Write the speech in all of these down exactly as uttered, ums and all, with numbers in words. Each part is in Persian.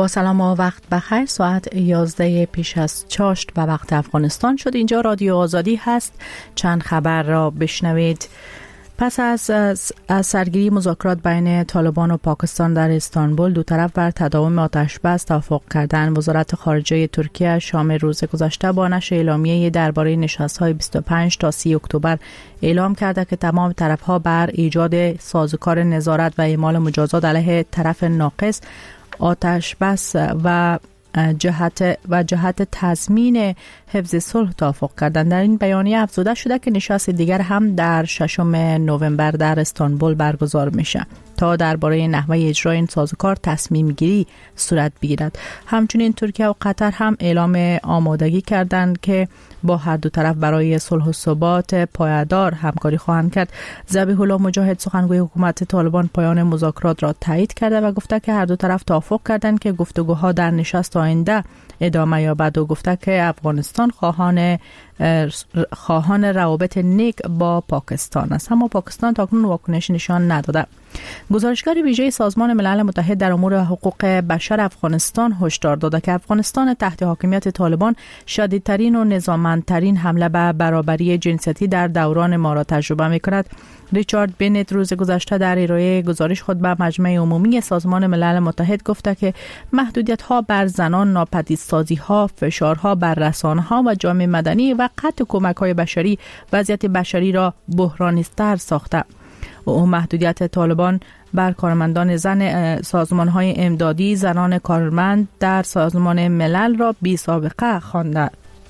با سلام و وقت بخیر. ساعت یازده پیش از چاشت و وقت افغانستان شد. اینجا رادیو آزادی هست. چند خبر را بشنوید. پس از, از سرگیری مذاکرات بین طالبان و پاکستان در استانبول، دو طرف بر تداوم آتش بس توافق کردند. وزارت خارجه ترکیه شام روز گذشته با نشر اعلامیه درباره نشست‌های بیست و پنج تا سی اکتبر اعلام کرده که تمام طرف‌ها بر ایجاد سازوکار نظارت و اعمال مجازات علیه طرف ناقص آتش بس و جهت و جهت تضمین حفظ صلح توافق کردند. در این بیانیه افزوده شده که نشست دیگر هم در ششم نوامبر در استانبول برگزار میشه تا درباره نحوه اجرای این سازوکار تصمیم گیری صورت بگیرد. همچنین ترکیه و قطر هم اعلام آمادگی کردند که با هر دو طرف برای صلح و ثبات پایدار همکاری خواهند کرد. ذبیح الله مجاهد سخنگوی حکومت طالبان پایان مذاکرات را تایید کرده و گفته که هر دو طرف توافق کردند که گفتگوها در نشست آینده ادامه یابد و گفته که افغانستان خواهان خواهان روابط نیک با پاکستان است، اما پاکستان تاکنون واکنش نشان نداده. گزارشگر ویژه سازمان ملل متحد در امور حقوق بشر افغانستان هشدار داده که افغانستان تحت حاکمیت طالبان شدیدترین و نظاممندترین حمله به برابری جنسیتی در دوران ما را تجربه می‌کند. ریچارد بنت روز گذشته در ارائه گزارش خود به مجمع عمومی سازمان ملل متحد گفته که محدودیت‌ها بر زنان، ناپدیدسازی‌ها، فشارها بر رسانه‌ها و جامعه مدنی و قطع کمک‌های بشری وضعیت بشری را بحرانی‌تر ساخته. او محدودیت طالبان بر کارمندان زن سازمان‌های امدادی، زنان کارمند در سازمان ملل را بی سابقه خوانده.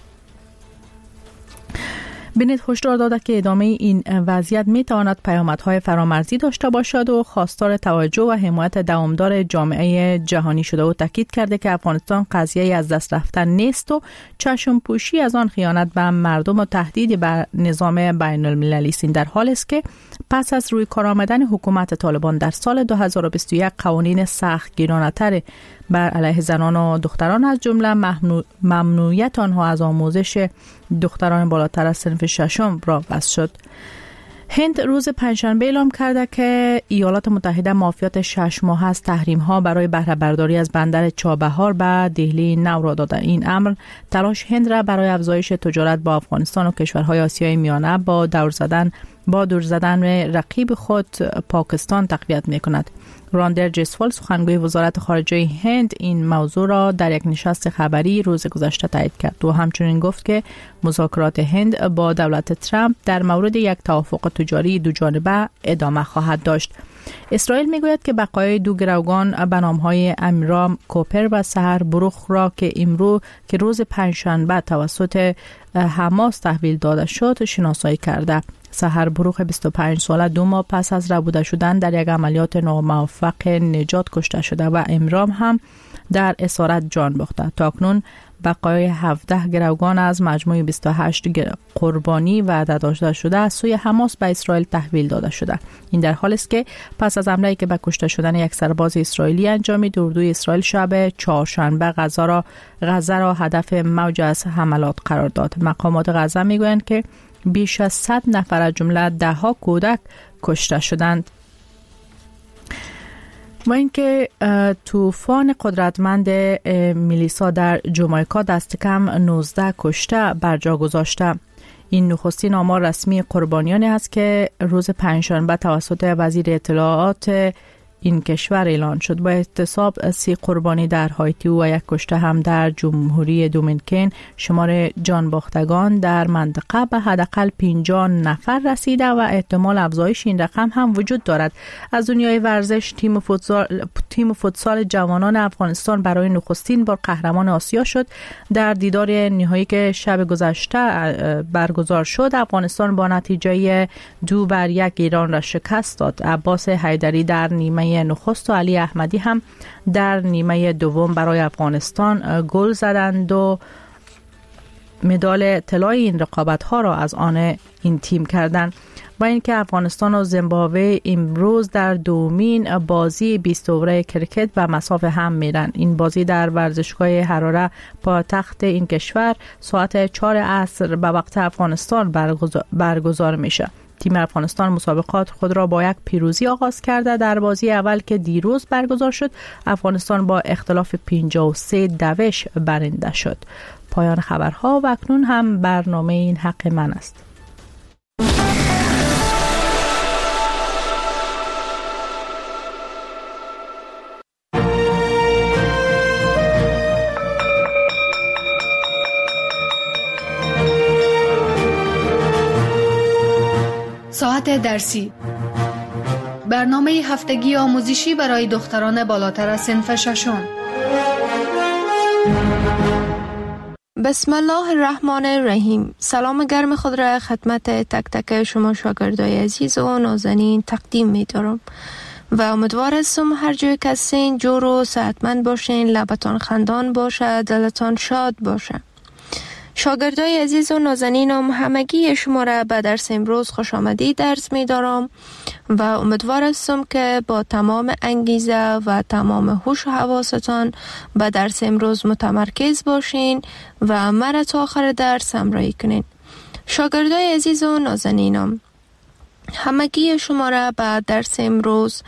بنت هشدار داده که ادامه این وضعیت می تواند پیامدهای فرامرزی داشته باشد و خواستار توجه و حمایت دوامدار جامعه جهانی شده و تاکید کرده که افغانستان قضیه از دست رفتن نیست و چشم پوشی از آن خیانت به مردم و تهدید بر نظام بین المللی است. در حالی است که پس از روی کار آمدن حکومت طالبان در سال دو هزار و بیست و یک قوانین سخت گیرانه‌تر بر علیه زنان و دختران از جمله ممنوع ممنوعیت آنها از آموزش دختران بالاتر از صنف ششم را بس شد. هند روز پنجشنبه اعلام کرده که ایالات متحده معافیت شش ماه از تحریم ها برای بهره برداری از بندر چابهار به دهلی نو را داده. این امر تلاش هند را برای افزایش تجارت با افغانستان و کشورهای آسیای میانه با دور زدن با دور زدن رقیب خود پاکستان تقویت می کند. راندر جسوال سخنگوی وزارت خارجه هند این موضوع را در یک نشست خبری روز گذشته تایید کرد و همچنین گفت که مذاکرات هند با دولت ترامپ در مورد یک توافق تجاری دو جانبه ادامه خواهد داشت. اسرائیل میگوید که بقایای دو گروگان به نام‌های امیرام کوپر و سحر بروخ را که امروز که روز پنجشنبه توسط حماس تحویل داده شد شناسایی کرده. سحر بروخ بیست و پنج ساله دو ماه پس از ربوده شدن در یک عملیات ناموفق نجات کشته شده و امرام هم در اسارت جان باخته. تاکنون بقایای هفده گروگان از مجموع بیست و هشت قربانی وعده داشته شده از سوی حماس به اسرائیل تحویل داده شده. این در حالی است که پس از حمله‌ای که به کشته شدن یک سرباز اسرائیلی انجامید، اردوی اسرائیل شب چهارشنبه غزه را غزه را هدف موج از حملات قرار داد. مقامات غزه میگویند که بیش از صد نفر از جمله ده ها کودک کشته شدند. و اینکه طوفان قدرتمند میلیسا در جامائیکا دست کم نوزده کشته بر جا گذاشته. این نخستین آمار رسمی قربانیانی است که روز پنجشنبه توسط وزیر اطلاعات این کشور اعلان شد. با احتساب سی قربانی در هایتی و یک کشته هم در جمهوری دومینیکن، شمار جان باختگان در منطقه به حداقل پنجاه نفر رسیده و احتمال افزایش این رقم هم وجود دارد. از دنیای ورزش، تیم فوتسال تیم فوتسال جوانان افغانستان برای نخستین بار قهرمان آسیا شد. در دیدار نهایی که شب گذشته برگزار شد، افغانستان با نتیجه دو بر یک ایران را شکست داد. عباس حیدری در نیمه نخست و علی احمدی هم در نیمه دوم برای افغانستان گل زدند و مدال طلای این رقابت‌ها را از آن این تیم کردند. و اینکه افغانستان و زیمبابوه امروز در دومین بازی بیست اووره کرکت به مساف هم میرن. این بازی در ورزشگاه حراره پایتخت این کشور ساعت چهار عصر به وقت افغانستان برگزار, برگزار میشه. تیم افغانستان مسابقات خود را با یک پیروزی آغاز کرده. در بازی اول که دیروز برگزار شد، افغانستان با اختلاف پنجاه و سه دوش برنده شد. پایان خبرها و اکنون هم برنامه این حق من است. ساعت درسی، برنامه هفتگی آموزشی برای دختران بالاتر از صنف ششم. بسم الله الرحمن الرحیم. سلام گرم خود را خدمت تک تک شما شاگردای عزیز و نازنین تقدیم می دارم و امیدوار هستم هر جای که هستین جور و صحتمند باشین، لبتان خندان باشه، دلتان شاد باشه. شاگردای عزیز و نازنینم، همگی شما را به درس امروز خوش آمدید درس می دارم و امیدوار هستم که با تمام انگیزه و تمام هوش و حواستان به درس امروز متمرکز باشین و مرا تا آخر درس همراهی کنین. شاگردای عزیز و نازنینم، همگی شما را به درس امروز،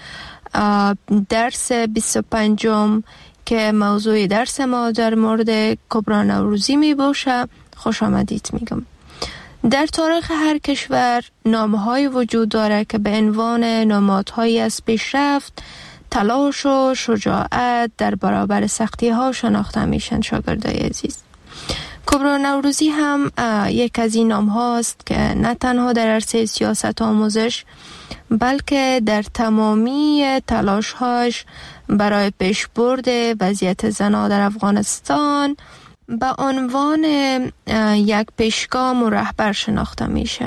درس بیست و پنجم که موضوع درس ما در مورد کبری نوروزی می باشه، خوش آمدید میگم. در تاریخ هر کشور نامه‌های وجود داره که به عنوان نمادهایی از پیشرفت، تلاش و شجاعت در برابر سختی ها شناخته میشن. شاگردای عزیز، کبری نوروزی هم یک از این نام هاست که نه تنها در عرصه سیاست آموزش بلکه در تمامی تلاش هاش برای پیشبرد وضعیت زنان در افغانستان به عنوان یک پیشگام و رهبر شناخته میشه.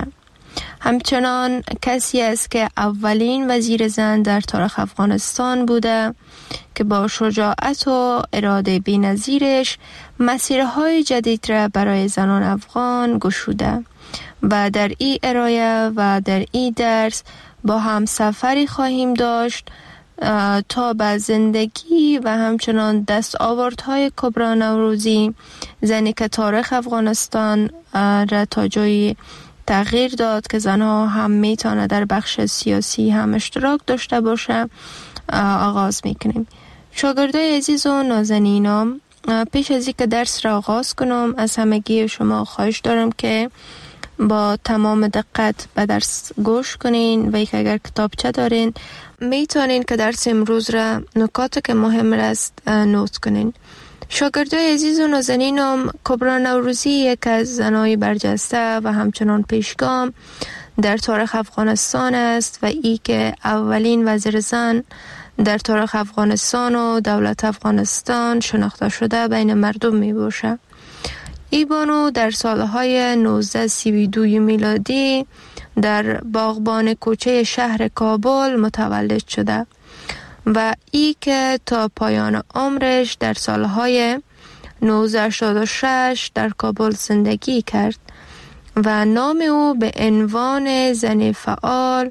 همچنان کسی است که اولین وزیر زن در تاریخ افغانستان بوده که با شجاعت و اراده بی‌نظیرش مسیرهای جدید را برای زنان افغان گشوده و در این ارائه و در این درس با هم سفری خواهیم داشت تا به زندگی و همچنان دستاوردهای کبری نوروزی، زنی که تاریخ افغانستان را تا جایی تغییر داد که زنها هم میتونه در بخش سیاسی هم اشتراک داشته باشه، آغاز میکنیم. شاگردای عزیز و نازنینم، پیش از اینکه درس را آغاز کنم از همگی شما خواهش دارم که با تمام دقت به درس گوش کنین و اگر کتابچه دارین میتونین که درس امروز را نکاتی که مهم است نوت کنین. شاگردای عزیز و نازنینم، کبری نوروزی یک از زنای برجسته و همچنان پیشگام در تاریخ افغانستان است و ای که اولین وزیر زن در تاریخ افغانستان و دولت افغانستان شناخته شده بین مردم می باشه. ای بانو در سالهای نوزده سی و دو میلادی در باغبان کوچه شهر کابل متولد شده و ای که تا پایان عمرش در سالهای نوزده هشتاد و شش در کابل زندگی کرد و نام او به عنوان زن فعال،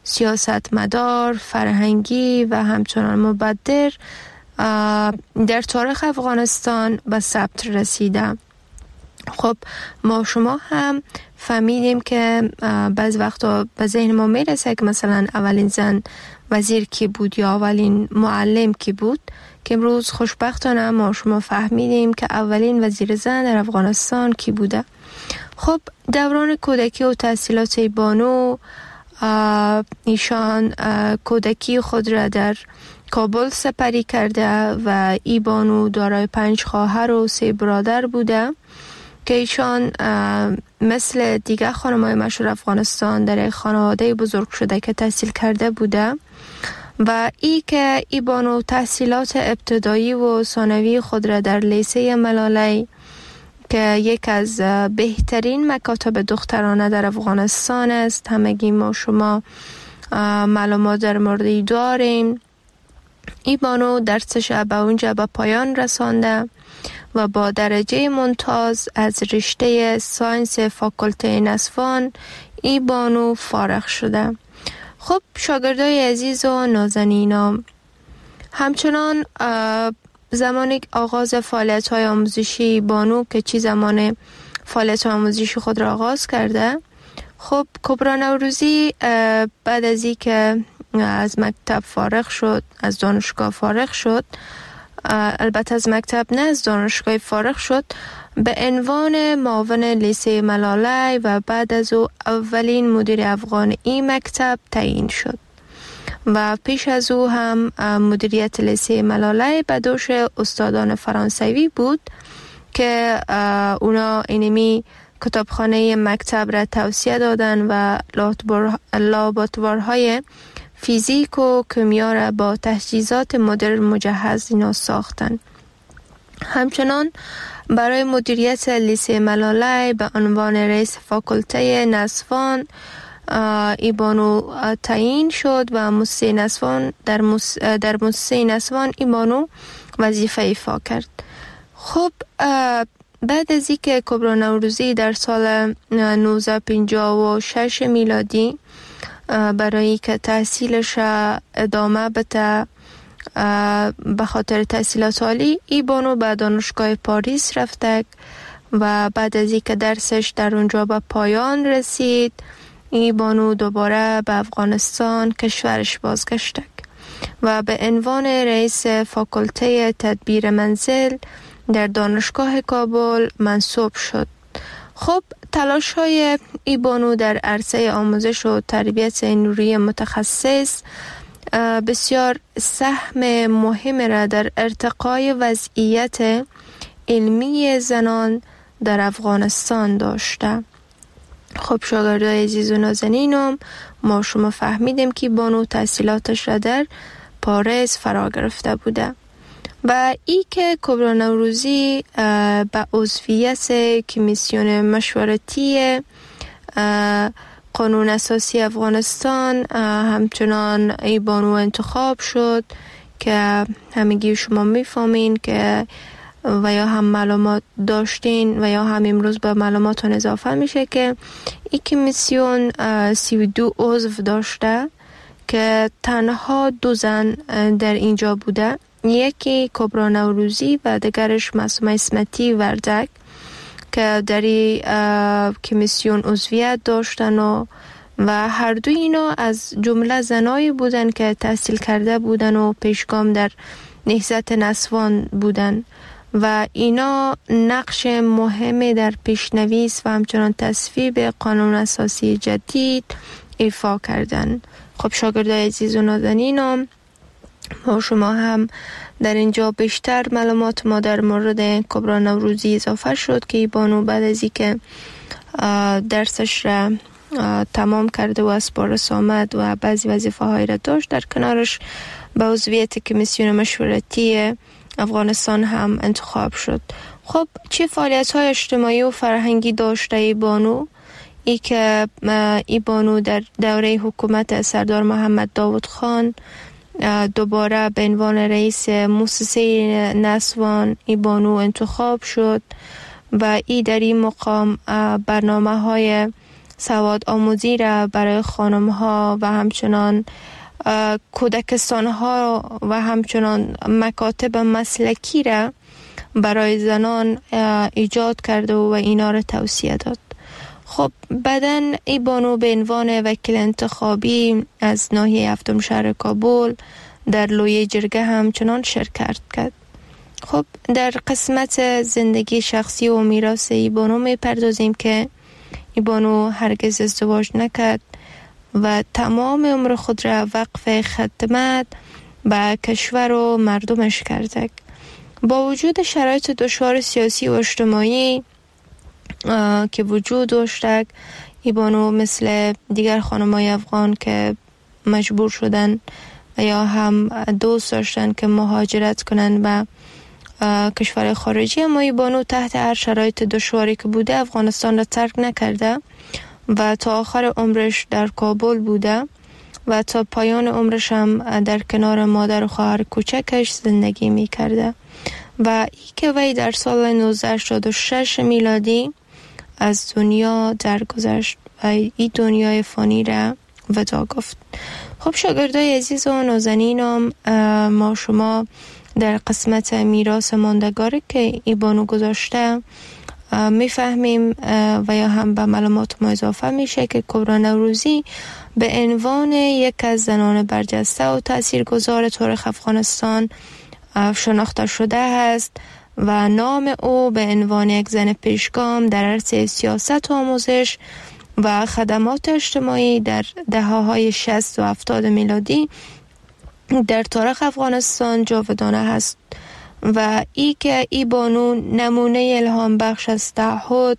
سیاستمدار، فرهنگی و همچنان مبدر در تاریخ افغانستان به ثبت رسیده. خب ما شما هم فهمیدیم که بعض وقتا به ذهن ما میرسه که مثلا اولین زن وزیر کی بود یا اولین معلم کی بود، که امروز خوشبختانه ما شما فهمیدیم که اولین وزیر زن در افغانستان کی بوده. خب دوران کودکی و تحصیلات بانو، ایشان کودکی خود را در کابل سپری کرده و ای بانو دارای پنج خواهر و سه برادر بوده که ایشان مثل دیگه خانم‌های مشهور افغانستان در خانواده بزرگ شده که تحصیل کرده بوده و ای که ای بانو تحصیلات ابتدایی و ثانوی خود را در لیسه ملالی که یک از بهترین مکاتب دخترانه در افغانستان است، همگی ما شما معلومات در موردی داریم، ای بانو درسش به اونجا به پایان رسانده و با درجه ممتاز از رشته ساینس فاکولته نسوان ای بانو فارغ شده. خب شاگردای عزیز و نازنینم، همچنان زمان آغاز فعالیت های آموزشی بانو که چی زمان فعالیت آموزشی خود را آغاز کرده، خب کبرا نوروزی بعد از این که از مکتب فارغ شد، از دانشگاه فارغ شد، البته از مکتب نه از دانشگاه فارغ شد، به عنوان معاون لیسه ملاله و بعد از او اولین مدیر افغان این مکتب تعیین شد و پیش از او هم مدیریت لیسه ملاله به دوش استادان فرانسوی بود که اونا اینمی کتابخانه مکتب را توسعه دادن و لابراتوارهای فیزیک و کیمیا را با تجهیزات مدرن مجهز اینا ساختن. همچنان برای مدیریت لیسه ملاله به عنوان رئیس فاکولته نسوان ایبانو تعیین شد و موسسه نسوان در موس در موسسه نسوان ایبانو وظیفه ایفا کرد. خب بعد از اینکه کبرا نوروزی در سال نوزده پنجاه و شش میلادی برای که تحصیلش ادامه بده به خاطر تحصیلات عالی، ایبانو به دانشگاه پاریس رفته و بعد از اینکه درسش در اونجا به پایان رسید، ایبانو دوباره به افغانستان کشورش بازگشت و به عنوان رئیس فاکولته تدبیر منزل در دانشگاه کابل منصوب شد. خب تلاش های ایبانو در عرصه آموزش و تربیت نوری متخصص بسیار سهم مهم را در ارتقای وضعیت علمی زنان در افغانستان داشته. خب شاگردای عزیز و نازنینم، ما شما فهمیدیم که بانو تحصیلاتش را در پاریس فرا گرفته بوده و ای که کبرا نوروزی به عضویت کمیسیون مشورتی قانون اساسی افغانستان همچنان ای بانو انتخاب شد که همگی شما میفهمین که و یا هم معلومات داشتین و یا هم امروز به معلوماتون اضافه میشه که این کمیسیون سی و دو عضو داشته که تنها دو زن در اینجا بوده، یکی کبرا نوروزی و دیگرش معصومه اسمتی وردک که در این کمیسیون عضویت داشتن و و هر دو اینا از جمله زنایی بودن که تحصیل کرده بودن و پیشگام در نهضت نسوان بودن و اینا نقش مهمی در پیشنویس و همچنان تصویب قانون اساسی جدید ایفا کردن. خب شاگردای عزیز و نازنینم، ما شما هم در اینجا بیشتر معلومات ما در مورد کبرا نوروزی اضافه شد که بانو بعد از اینکه درسش را تمام کرده و از پاریس آمد و بعضی وظیفه های را داشت، در کنارش به عضویت کمیسیون مشورتی افغانستان هم انتخاب شد. خب چه فعالیت های اجتماعی و فرهنگی داشته ای بانو؟ ای که ای بانو در دوره حکومت سردار محمد داود خان دوباره به عنوان رئیس موسسه نسوان ای بانو انتخاب شد و ای در این مقام برنامه های سواد آموزی را برای خانم ها و همچنان کودکستان ها و همچنان مکاتب مسلکی را برای زنان ایجاد کرده و اینا را توسعه داد. خب بعداً ای بانو به عنوان وکیل انتخابی از ناحیه هفتم شهر کابل در لویه جرگه همچنان شرکت کرد. خب در قسمت زندگی شخصی و میراث ای بانو می پردازیم که ای بانو هرگز ازدواج نکرد و تمام عمر خود را وقف خدمت به کشور و مردمش کرده. با وجود شرایط دشوار سیاسی و اجتماعی که وجود داشته، ای بانو مثل دیگر خانمای افغان که مجبور شدن و یا هم دوست داشتن که مهاجرت کنن به کشور خارجی، اما ای بانو تحت هر شرایط دشواری که بوده افغانستان را ترک نکرده و تا آخر عمرش در کابل بوده و تا پایان عمرش هم در کنار مادر و خواهر کوچکش زندگی می کرده و ای که وی در سال نوزده هشتاد و شش میلادی از دنیا درگذشت و این دنیای فانی را وداع گفت. خب شاگردای عزیز و نازنینم، ما شما در قسمت میراث ماندگاری که ای بانو گذاشته میفهمیم و یا هم به معلومات ما اضافه میشه که کبرا نوروزی به عنوان یک از زنان برجسته و تاثیرگذار تاریخ افغانستان شناخته شده است و نام او به عنوان یک زن پیشگام در عرصه سیاست و آموزش و خدمات اجتماعی در دهه‌های شصت و هفتاد میلادی در تاریخ افغانستان جاودانه است و ای که ای بانو نمونه الهام بخش از تعهد،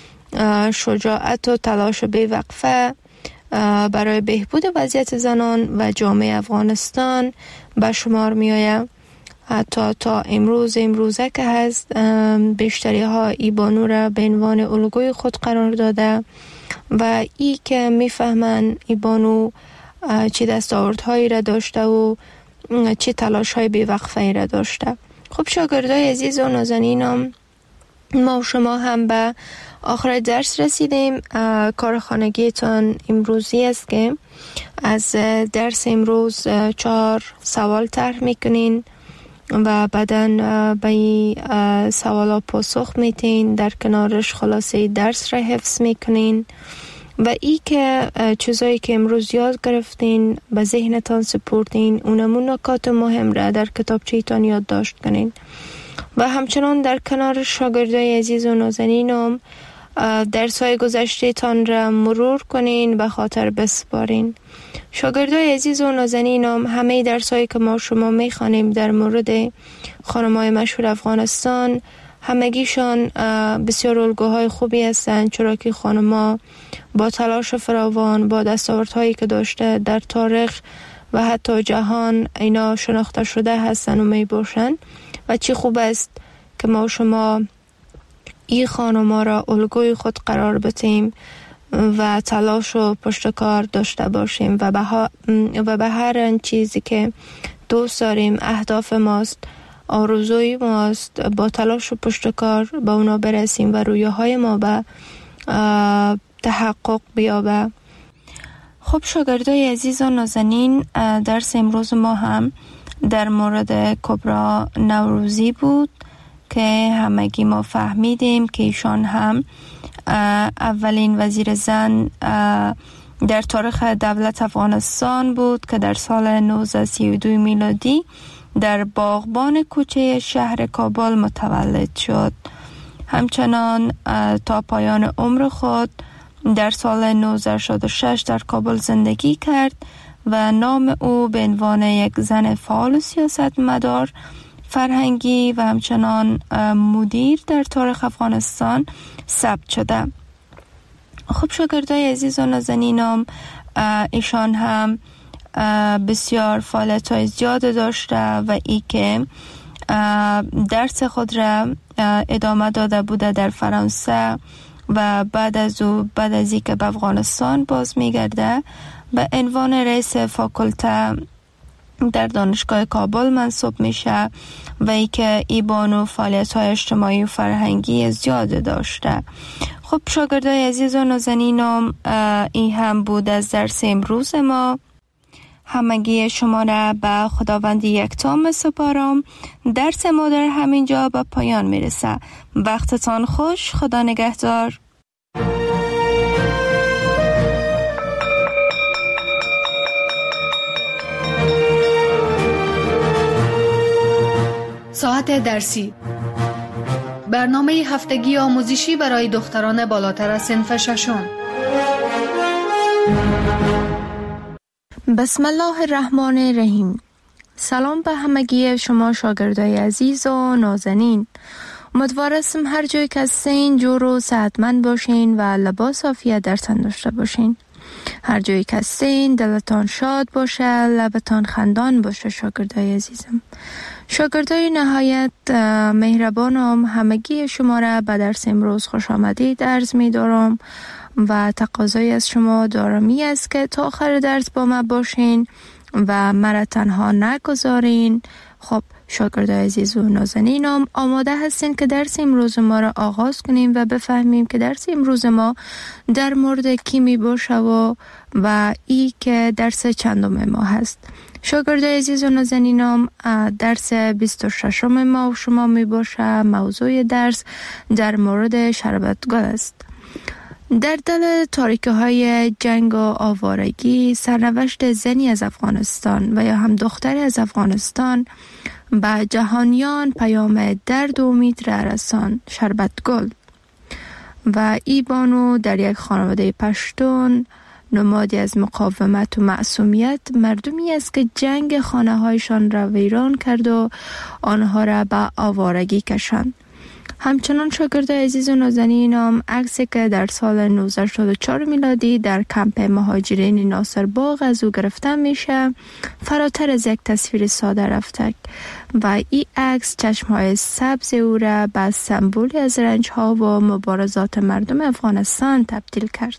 شجاعت و تلاش بی‌وقفه برای بهبود وضعیت زنان و جامعه افغانستان به شمار می آید. حتی تا امروز امروزه که هست بیشتری ها ای بانو را به عنوان الگوی خود قرار داده و ای که می فهمن ای بانو چی دستاوردهایی را داشته و چی تلاش های بی‌وقفه را داشته. خب شاگردای عزیز و نازنینم، ما و شما هم به آخر درس رسیدیم. کار خانگیتان امروزی است که از درس امروز چهار سوال طرح میکنین و بعداً به این سوالا پاسخ میتین، در کنارش خلاصه درس را حفظ میکنین و ای که چیزایی که امروز یاد گرفتین به ذهنتان سپردین، اونمون نکات مهم را در کتابچه‌تان یادداشت کنین و همچنان در کنار شاگردای عزیز و نازنینم درس‌های گذشته تان را مرور کنین، به خاطر بسپارین. شاگردای عزیز و نازنینم، همه درس‌هایی که ما شما می‌خوانیم در مورد خانم‌های مشهور افغانستان همگیشان بسیار الگوهای خوبی هستند، چرا که خانم‌ها با تلاش فراوان، با دستاوردهایی که داشته در تاریخ و حتی جهان اینا شناخته شده هستند و می باشند و چی خوب است که ما شما این خانم‌ها را الگوی خود قرار بدیم و تلاش و پشتکار داشته باشیم و به, ها و به هر چیزی که دوست داریم، اهداف ماست، آرزوی ماست، با تلاش و پشتکار به اونا برسیم و رویاهای ما به تحقق بیابه. خب شاگردای عزیز و نازنین، درس امروز ما هم در مورد کبرا نوروزی بود که همگی ما فهمیدیم که ایشان هم اولین وزیر زن در تاریخ دولت افغانستان بود که در سال نوزده سی و دو میلادی در باغبان کوچه شهر کابل متولد شد. همچنان تا پایان عمر خود در سال نوزده شصت و شش در کابل زندگی کرد و نام او به عنوان یک زن فعال و سیاستمدار فرهنگی و همچنان مدیر در تاریخ افغانستان ثبت شده. خب شاگردای عزیز و نازنینم، ایشان هم بسیار فعالیت‌های زیاد داشته و ای که درس خود را ادامه داده بوده در فرانسه و بعد از او بعد از ای که به افغانستان باز میگرده به عنوان رئیس فاکولته در دانشگاه کابل منصوب میشه و ای که ای بانو فعالیت‌های اجتماعی و فرهنگی زیاد داشته. خب شاگردای عزیز و نازنینم، این هم بود از درس امروز ما. همگی شما را به خداوند یکتا می‌سپارم. درس ما در همینجا به پایان میرسه. وقتتان خوش. خدا نگهدار. ساعت درسی، برنامه هفتگی آموزشی برای دختران بالاتر از صنف ششم. بسم الله الرحمن الرحیم. سلام به همگی شما شاگردای عزیز و نازنین. امیدوارم هر جای که هستین جور و صحتمند باشین و لباس عافیت در تن داشته باشین. هر جایی که هستین دلتان شاد باشه، لبتان خندان باشه. شاگردای عزیزم، شاگردای نهایت مهربانم، همگی شما را به درس امروز خوش آمدید عرض می دارم و تقاضای از شما دارمی است که تا آخر درس با ما باشین و مرا تنها نگذارین. خب شاگردای عزیز و نازنینم، آماده هستین که درس امروز ما را آغاز کنیم و بفهمیم که درس امروز ما در مورد کی می باشه و و ای که درس چندم ما هست. شاگردای عزیز و نازنینم، درس بیست و ششم ما و شما می باشه. موضوع درس در مورد شربتگل است. در دل تاریکی های جنگ و آوارگی، سرنوشت زنی از افغانستان و یا هم دختری از افغانستان به جهانیان پیام درد و امید را رساند. شربتگل و ای بانو در یک خانواده پشتون، نمادی از مقاومت و معصومیت، مردمی است که جنگ خانه هایشان را ویران کرد و آنها را به آوارگی کشاند. همچنان شاگردای عزیز و نازنینم، عکسی که در سال نوزده هشتاد و چهار میلادی در کمپ مهاجرین ناصر باغ از او گرفته میشه، فراتر از یک تصویر ساده رفته و این عکس چشمهای سبز او را به سمبولی از رنجها و مبارزات مردم افغانستان تبدیل کرد.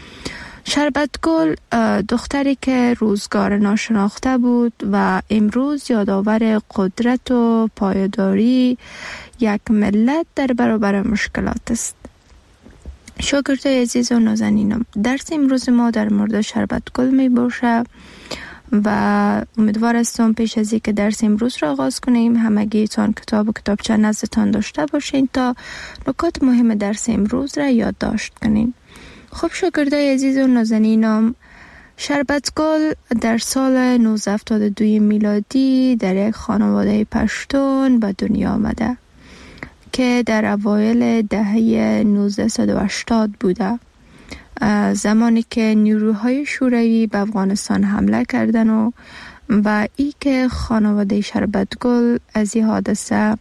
شربتگل دختری که روزگار ناشناخته بود و امروز یادآور قدرت و پایداری یک ملت در برابر مشکلات است. شاگردای عزیز و نازنینم، درس امروز ما در مورد شربتگل می باشه و امیدوار هستم پیش از اینکه درس امروز را آغاز کنیم همگیتان کتاب و کتابچه نزدتان داشته باشین تا نکات مهم درس امروز را یادداشت کنین. خب شاگردای عزیز و نازنینم، شربتگل در سال نوزده هفتاد و دو میلادی در یک خانواده پشتون به دنیا آمده که در اوایل دهه نوزده و هشتاد بوده، زمانی که نیروهای شوروی به افغانستان حمله کردن و و ای که خانواده شربتگل از این حادثه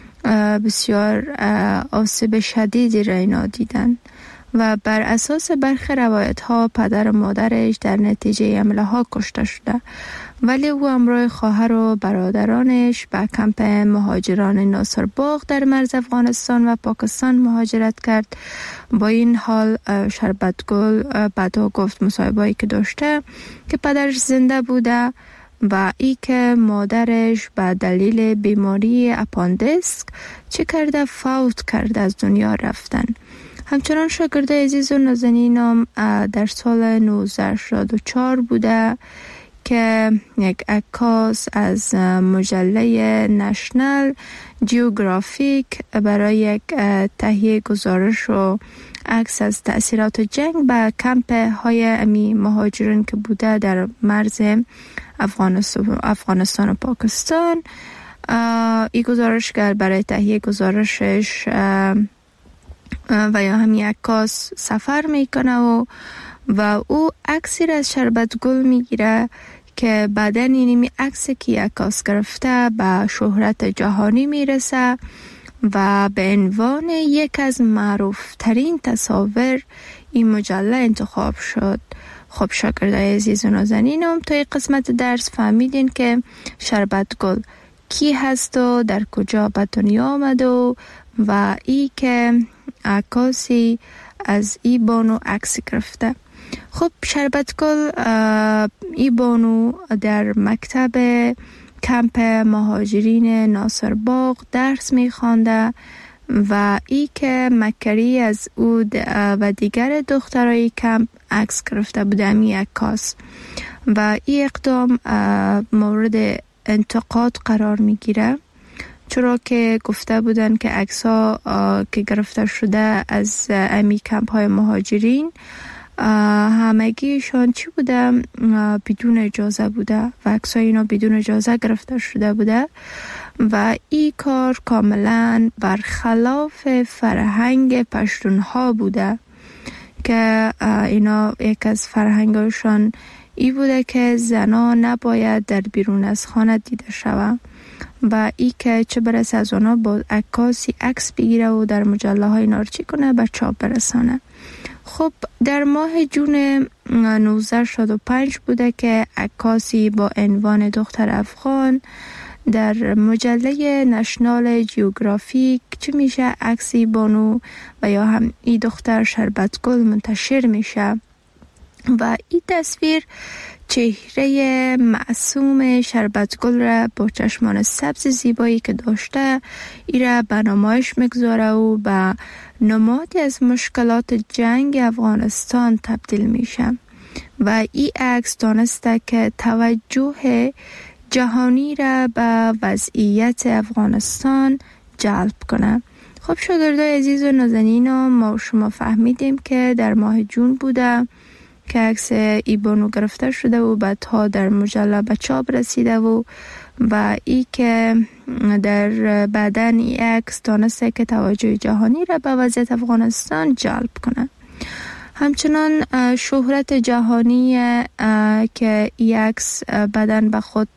بسیار آسیب شدیدی را اینا دیدن و بر اساس برخی روایت ها پدر و مادرش در نتیجه حمله ها کشته شده، ولی او همراه خواهر و برادرانش به کمپ مهاجران ناصر باغ در مرز افغانستان و پاکستان مهاجرت کرد. با این حال شربتگل بعدا گفت مصاحبه‌ای که داشته که پدرش زنده بوده و ای که مادرش به دلیل بیماری اپاندیسک چه کرده فوت کرده، از دنیا رفتن. همچنان شاگردای عزیز و نازنینم، در سال نوزده هشتاد و چهار بوده که یک عکاس از مجله نشنال جیوگرافیک برای یک تهیه گزارش و عکس از تأثیرات جنگ به کمپ های امی مهاجرین که بوده در مرز افغانستان, افغانستان و پاکستان، این گزارشگر برای تهیه گزارشش و یا همین عکاس سفر میکنه و و او عکسی را از شربتگل میگیره که بعدن اینمی عکسی که عکاس گرفته به شهرت جهانی میرسه و به عنوان یک از معروف ترین تصاویر این مجله انتخاب شد. خب شاگردای عزیز و نازنینم، تا این قسمت درس فهمیدین که شربتگل کی هست و در کجا به دنیا آمد و و ای که عکاسی از ای بانو عکس گرفته. خب شربتگل ای بانو در مکتب کمپ مهاجرین ناصر باغ درس می خوانده و ای که مکری از او و دیگر دخترای کمپ عکس گرفته بوده می عکاس و ای اقدام مورد انتقاد قرار می گیره، چرا که گفته بودن که عکس‌ها که گرفته شده از امی کمپ های مهاجرین همگیشان چی بوده؟ بدون اجازه بوده و عکس‌های اینا بدون اجازه گرفته شده بوده و این کار کاملا برخلاف فرهنگ پشتونها بوده که اینا یک از فرهنگشان ای بوده که زنان نباید در بیرون از خانه دیده شوند و ای که چه برسه از اونا با عکاسی عکس بگیره و در مجله های نارچی کنه به چاپ برسانه. خب در ماه جون نوزده شصت و پنج بوده که عکاسی با عنوان دختر افغان در مجله نشنال جیوگرافیک چه میشه عکسی بانو و یا هم ای دختر شربتگل منتشر میشه و این تصویر چهره معصوم شربتگل را با چشمان سبز زیبایی که داشته ای را به نمایش میگذاره و به نمادی از مشکلات جنگ افغانستان تبدیل میشه و این عکس دانسته که توجه جهانی را به وضعیت افغانستان جلب کنه. خب شاگردای عزیز و نازنین، ما شما فهمیدیم که در ماه جون بوده که عکس ای بانو گرفته شده و بعدها در مجله به چاپ رسیده و و ای که در بعدن ای عکس دانسته که توجه جهانی را به وضعیت افغانستان جلب کنه. همچنان شهرت جهانی که ای عکس بعدن به خود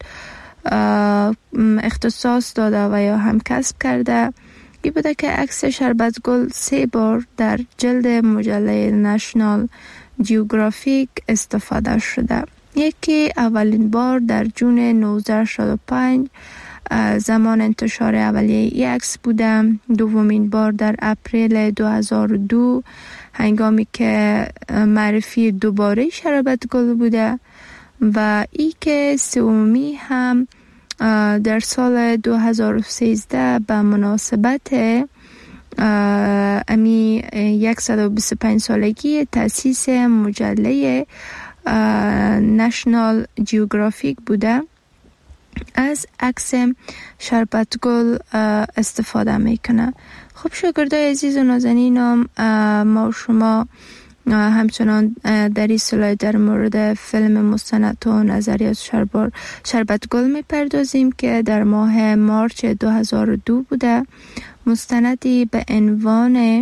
اختصاص داده و یا هم کسب کرده ای بوده که عکس شربتگل سه بار در جلد مجله نشنال جیوگرافیک استفاده شده. یکی اولین بار در جون نوزده شصت و پنج زمان انتشار اولیه ای عکس بوده، دومین بار در اپریل دو هزار و دو هنگامی که معرفی دوباره شربتگل بوده و ای که سومی هم در سال دو هزار و سیزده به مناسبت امی صد و بیست و پنج سالگی تأسیس مجله نشنال جیوگرافیک بوده، از عکس شربتگل استفاده میکنه. خب شاگردای عزیز و نازنینم، ما شما همچنان در این سلایت در مورد فیلم مستند و نظریات شربتگل میپردازیم که در ماه مارچ دو هزار و دو بوده. مستندی به عنوان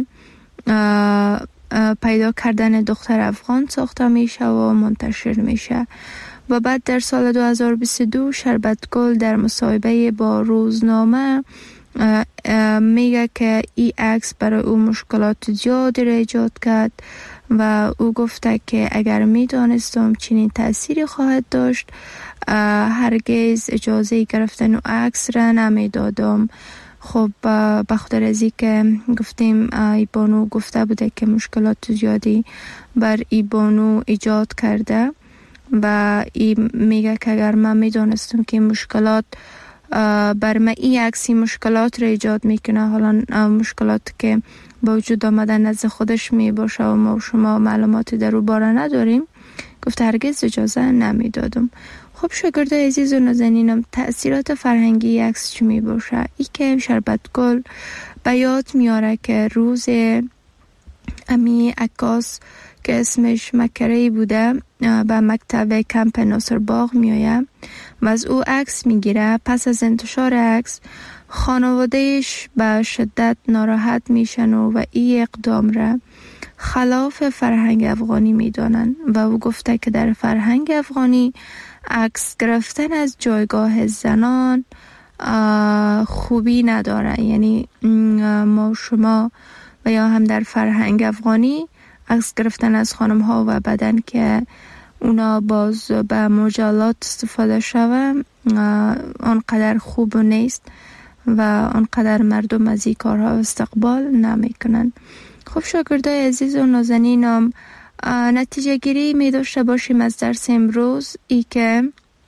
پیدا کردن دختر افغان ساخته میشه و منتشر میشه و بعد در سال دو هزار و بیست و دو شربتگل در مصاحبه با روزنامه میگه که این عکس برای او مشکلات زیادی را ایجاد کرد و او گفته که اگر میدانستم چنین تأثیری خواهد داشت هرگز اجازه گرفتن او عکس را نمیدادم. خب بخاطر از این که گفتیم ای بانو گفته بوده که مشکلات زیادی بر ای بانو ایجاد کرده و ای میگه که اگر من میدانستم که مشکلات بر من این عکسی مشکلات را ایجاد میکنه، حالا مشکلات که با وجود آمدن نزد خودش می باشه و ما شما معلوماتی در او باره نداریم، گفته هرگز اجازه نمیدادم. خب شاگردای عزیز و نازنینم، تأثیرات فرهنگی عکس چی می باشه؟ ای که شربتگل به یاد میاره که روز امی عکاس که اسمش مکری بوده به مکتب کمپ ناصر باغ میآید و از او عکس میگیره. پس از انتشار عکس خانوادهش به شدت ناراحت میشن و این اقدام را خلاف فرهنگ افغانی میدانن و او گفته که در فرهنگ افغانی عکس گرفتن از جایگاه زنان خوبی نداره. یعنی ما شما و یا هم در فرهنگ افغانی عکس گرفتن از خانم ها و بدن که اونا باز به مجلات استفاده شوه آنقدر خوب نیست و آنقدر مردم از این کارها استقبال نمی کنن. خب شاگردای عزیز و نازنینم، نتیجه گیری می داشته باشیم از درس امروز ای که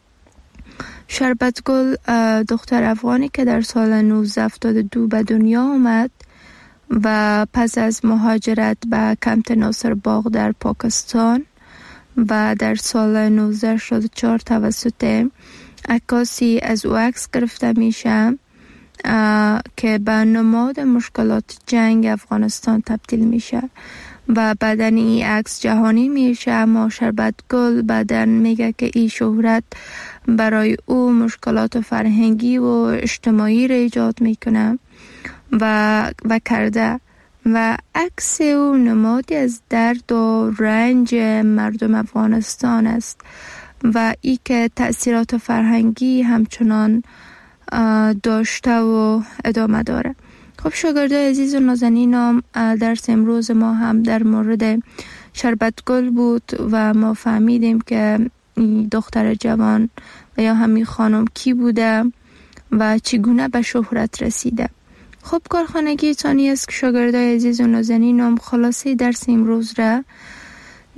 شربتگل دختر افغانی که در سال نوزده هفتاد و دو به دنیا آمد و پس از مهاجرت به کمپ ناصر باغ در پاکستان و در سال نوزده شصت و چهار توسط عکاسی از او عکس گرفته میشه که به نماد مشکلات جنگ افغانستان تبدیل میشه و بعدن این عکس جهانی میشه. اما شربتگل بعدن میگه که این شهرت برای او مشکلات فرهنگی و اجتماعی را ایجاد میکنه و و کرده و عکس او نمادی از درد و رنج مردم افغانستان است و ای که تأثیرات فرهنگی همچنان داشته و ادامه داره. خب شاگردای عزیز و نازنینم، درس امروز ما هم در مورد شربتگل بود و ما فهمیدیم که دختر جوان و یا همین خانم کی بوده و چگونه به شهرت رسیده. خب کارخانگی تانی است که شاگردای عزیز و نازنینم خلاصه درس امروز را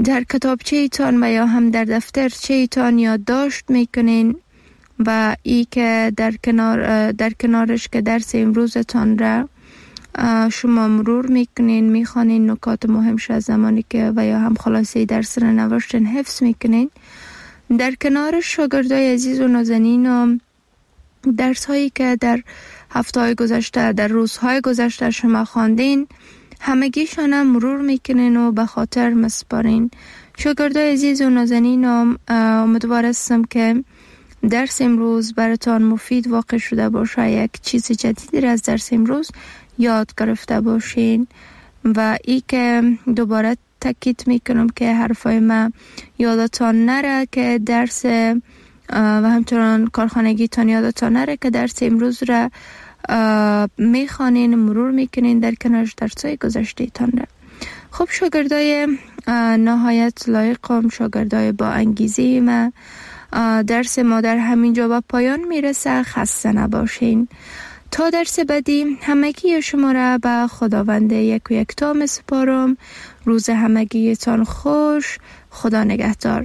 در کتابچه ایتان و یا هم در دفترچه ایتان یادداشت میکنین و ای که در کنار در کنارش که درس امروزتان را شما مرور میکنین، میخوانین نکات مهمش از زمانی که و یا هم خلاصه درس را نوشتن حفظ میکنین. در کنارش شاگردای عزیز و نازنین و درس هایی که در هفته های گذشته در روزهای گذشته شما خواندین همگیشان هم مرور میکنین و به خاطر مسپارین. شاگردای عزیز و نازنین امیدوار هستم که درس امروز براتان مفید واقع شده باشه، یک چیز جدیدی از درس امروز یاد گرفته باشین و ای که دوباره تاکید میکنم که حرفای من یادتان نره که درس و همچنان کارخانگیتان یادتان نره که درس امروز را میخوانین، مرور میکنین در کنارش درسای گذشته تان را. خب شاگردای نهایت لایقم، شاگردای با انگیزه ما، درس ما در همینجا به پایان میرسه. خسته نباشین. تا درس بعدی همگی شما را به خداوند یک و یک تا میسپارم. روز همگیتان خوش. خدا نگهدار.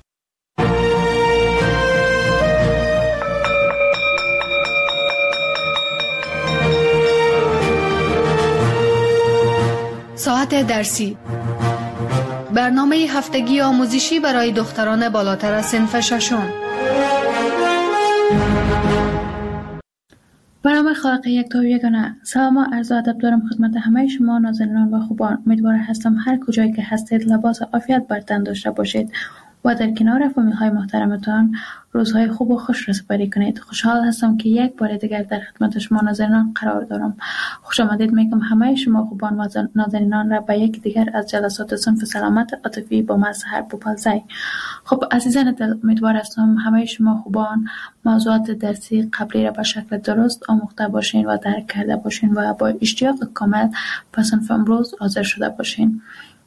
ساعت درسی، برنامه هفتگی آموزشی برای دختران بالاتر از صنف ششم. برنامه خالق یک تا یگانه. سلام و عرض ادب دارم خدمت همه شما نازنینان و خوبان. امیدوار هستم هر کجایی که هستید لباس عافیت بر تن داشته باشید و در کنار فامیل های محترمتان روزهای خوب و خوش را سپری کنید. خوشحال هستم که یک بار دیگر در خدمت شما ناظرینان قرار دارم. خوش آمدید میگم همه شما خوبان و ناظرینان را به یک دیگر از جلسات صنف سلامت عاطفی با مظهر بوپالزی. خب عزیزان دل، امیدوار هستم همه شما خوبان موضوعات درسی قبلی را به شکل درست آموخته باشین و درک کرده باشین و با اشتیاق کامل به صنف امروز حاضر شده باشین.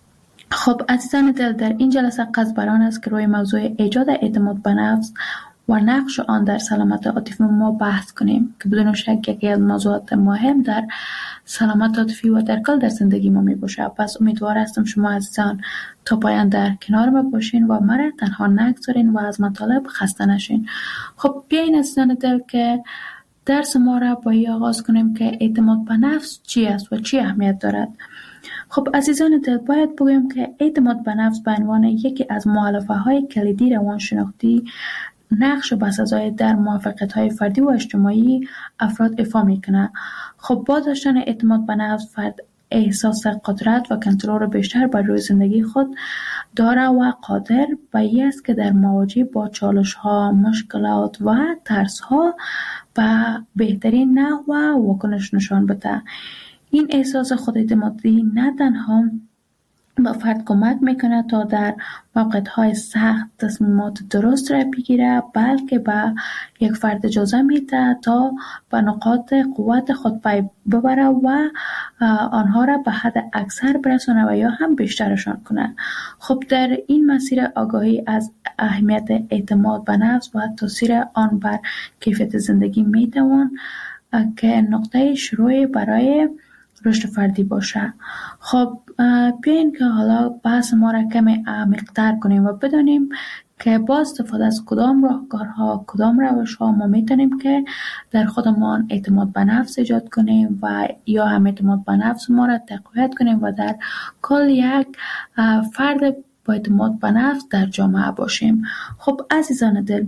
خب عزیزان دل، در این جلسه قصد بر آن است که روی موضوع ایجاد اعتماد به نفس و نقش آن در سلامت عاطفی ما بحث کنیم که بدون شک یکی از موضوعات مهم در سلامت عاطفی و در کل در زندگی ما می باشه. پس امیدوار هستم شما عزیزان تا پایان در کنار ما باشین و مرا تنها نگذارین و از مطالب خسته نشین. خب بیاین عزیزان دل که درس ما را با این آغاز کنیم که اعتماد به نفس چی است و چی اهمیت دارد. خب عزیزان دل، باید بگویم که اعتماد به نفس به عنوان یکی از مؤلفه های کلیدی روانشناختی نقش بسزای در موفقیت های فردی و اجتماعی افراد ایفا میکنه. خب با داشتن اعتماد به نفس فرد احساس قدرت و کنترل بیشتر بر روی زندگی خود داره و قادر به این است که در مواجهه با چالش ها، مشکلات و ترس ها به بهترین نحو واکنش نشان بده. این احساس خوداعتمادی نه تنها به فرد کمک میکنه تا در موقعیت‌های سخت تصمیمات درست را بگیره، بلکه به یک فرد اجازه میده تا به نقاط قوت خود پی ببره و آنها را به حد اکثر برسونه و یا هم بیشترشان کنه. خب در این مسیر آگاهی از اهمیت اعتماد به نفس و تاثیر آن بر کیفیت زندگی میتوان که نقطه شروع برای رشد فردی باشه. خب بیاین که حالا بحث ما را کمی عمیق‌تر کنیم و بدانیم که با استفاده از کدام راهکارها، کدام روش‌ها ما میتونیم که در خودمان اعتماد به نفس ایجاد کنیم و یا هم اعتماد به نفس ما را تقویت کنیم و در کل یک فرد با اعتماد به نفس در جامعه باشیم. خب عزیزان دل،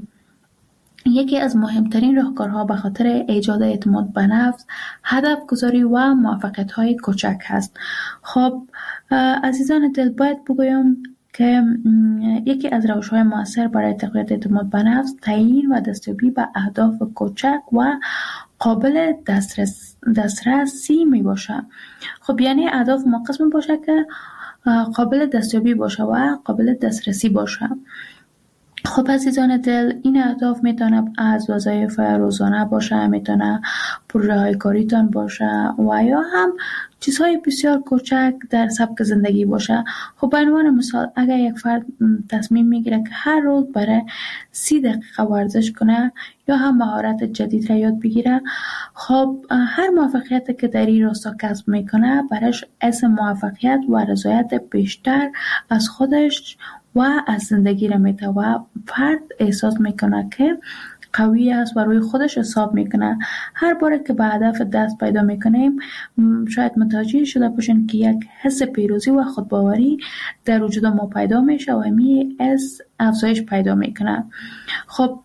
یکی از مهمترین راهکارها به خاطر ایجاد اعتماد به نفس هدف گذاری و موفقیت های کوچک هست. خب عزیزان دل، باید بگویم که یکی از روش های مؤثر برای تقویت اعتماد به نفس تعیین و دستیابی به اهداف کوچک و قابل دسترس دسترسی می باشه. خب یعنی اهداف ما قسم باشه که قابل دستیابی باشه و قابل دسترسی باشه. خب عزیزان دل، این اهداف میتونه از وظایف روزانه باشه، میتونه پروژه های کاریتان باشه و یا هم چیزهای بسیار کوچک در سبک زندگی باشه. خب به عنوان مثال اگر یک فرد تصمیم میگیره که هر روز برای سی دقیقه ورزش کنه یا هم مهارت جدید را یاد بگیره، خب هر موفقیتی که در این راستا کسب میکنه برایش حس موفقیت و رضایت بیشتر از خودش و از زندگی را میده و فرد احساس میکنه که قوی است و روی خودش حساب میکنه. هر باره که به هدف دست پیدا میکنیم شاید متوجه شده باشین که یک حس پیروزی و خودباوری در وجود ما پیدا میشه و همین حس افزایش پیدا میکنه. خب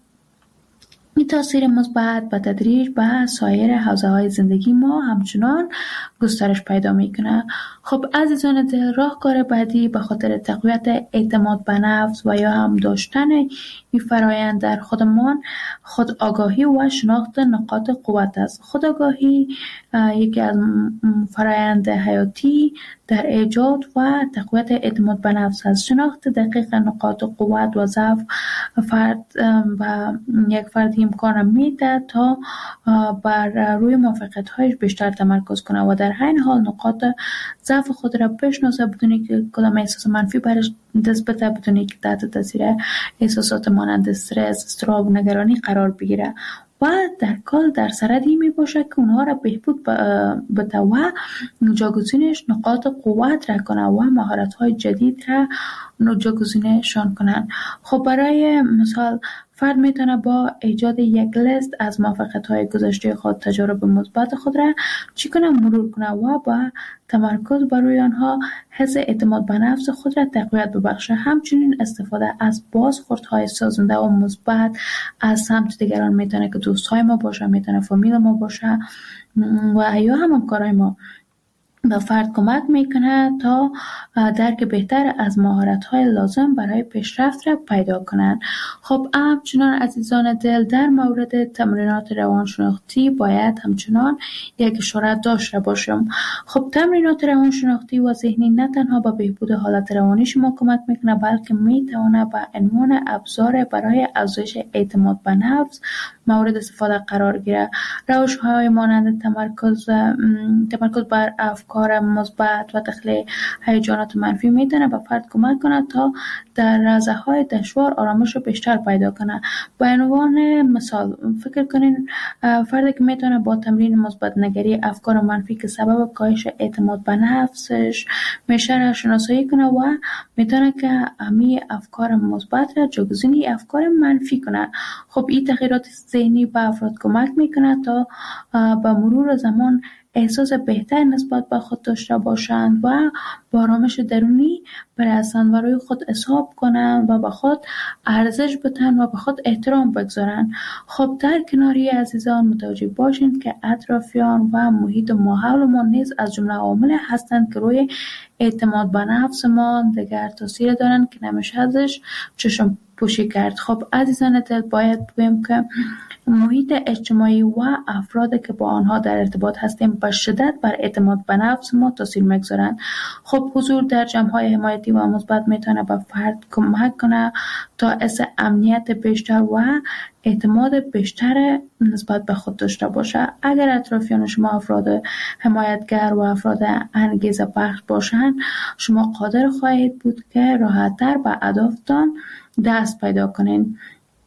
این تاثیر مثبت به تدریج به سایر حوزه‌های زندگی ما همچنان گسترش پیدا میکنه. خب عزیزان دل، راهکار بعدی به خاطر تقویت اعتماد به نفس و یا هم داشتن این فرایند در خودمان خود آگاهی و شناخت نقاط قوت است. خود آگاهی یکی از فرایند حیاتی در ایجاد و تقویت اعتماد به نفس است. شناخت دقیق نقاط قوت و ضعف فرد و یک فرد امکان میده تا بر روی موفقیت‌هایش بیشتر تمرکز کنه و در همین حال نقاط ضعف خود را بشناسه بدون که کدام احساس منفی برش دست بده، بدون که تحت تاثیر احساسات مانند استرس، اضطراب و نگرانی قرار بگیره و در کل در سردی می باشه که اونها را بهبود بده و جاگزینش نقاط قوت را کنه و مهارت‌های جدید را جاگزینشان کنن. خب برای مثال فرد میتونه با ایجاد یک لیست از موفقیت‌های گذشته خود، تجارب مثبت خود را چی کنه مرور کنه و با تمرکز بر روی آنها حس اعتماد به نفس خود را تقویت ببخشه. همچنین استفاده از بازخوردهای سازنده و مثبت از سمت دیگران میتونه که دوستای ما باشه، میتونه فامیل ما باشه و یا هم همکارای ما به فرد کمک میکنه تا درک بهتر از مهارت‌های لازم برای پیشرفت را پیدا کنند. خب همچنان عزیزان دل، در مورد تمرینات روانشناختی باید همچنان یک اشاره داشته باشم. خب تمرینات روانشناختی و ذهنی نه تنها به بهبود حالت روانی شما کمک میکنه، بلکه میتونه به عنوان ابزار برای افزایش اعتماد به نفس مورد استفاده قرار گیره. روش‌های مانند تمرکز تمرکز بر افکار مثبت و تخلیه هیجانات منفی میتونه به فرد کمک کنه تا در لحظه‌های دشوار آرامش رو بیشتر پیدا کنه. به عنوان مثال فکر کنین فردی که میتونه با تمرین مثبت نگری افکار منفی که سبب کاهش اعتماد به نفسش میشه را شناسایی کنه و میتونه که همین افکار مثبت را جایگزین افکار منفی کنه. خب این تغییرات ذهنی به افراد کمک میکنه تا با مرور زمان احساس بهتر نسبت به خود داشته باشند و با آرامش درونی برسند و روی خود حساب کنند و به خود ارزش بدن و به خود احترام بگذارند. خب در کناری عزیزان متوجه باشید که اطرافیان و محیط ماحول ما نیز از جمله عوامل هستند که روی اعتماد به نفس ما دیگر تاثیر دارند که نمیشه ازش چشم پوشی کرد. خب عزیزان دل، باید بگویم که محیط اجتماعی و افرادی که با آنها در ارتباط هستیم به شدت بر اعتماد به نفس ما تاثیر میگذارند. خب حضور در جمع‌های حمایتی و مثبت میتونه به فرد کمک کنه تا حس امنیت بیشتر و اعتماد بیشتر نسبت به خود داشته باشه. اگر اطرافیان شما افراد حمایتگر و افراد انگیزه بخش باشند، شما قادر خواهید بود که راحت‌تر به اهدافتان دست پیدا کنین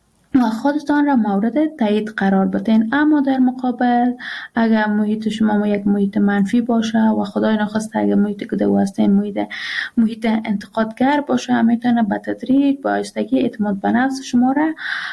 و خودتان را مورد تایید قرار بدین. اما در مقابل اگر محیط شما یک محیط منفی باشه و خدای نخواسته اگر محیط که دو هستین محیط محیط انتقادگر باشه، میتونه به تدریج با آهستگی اعتماد به نفس شما را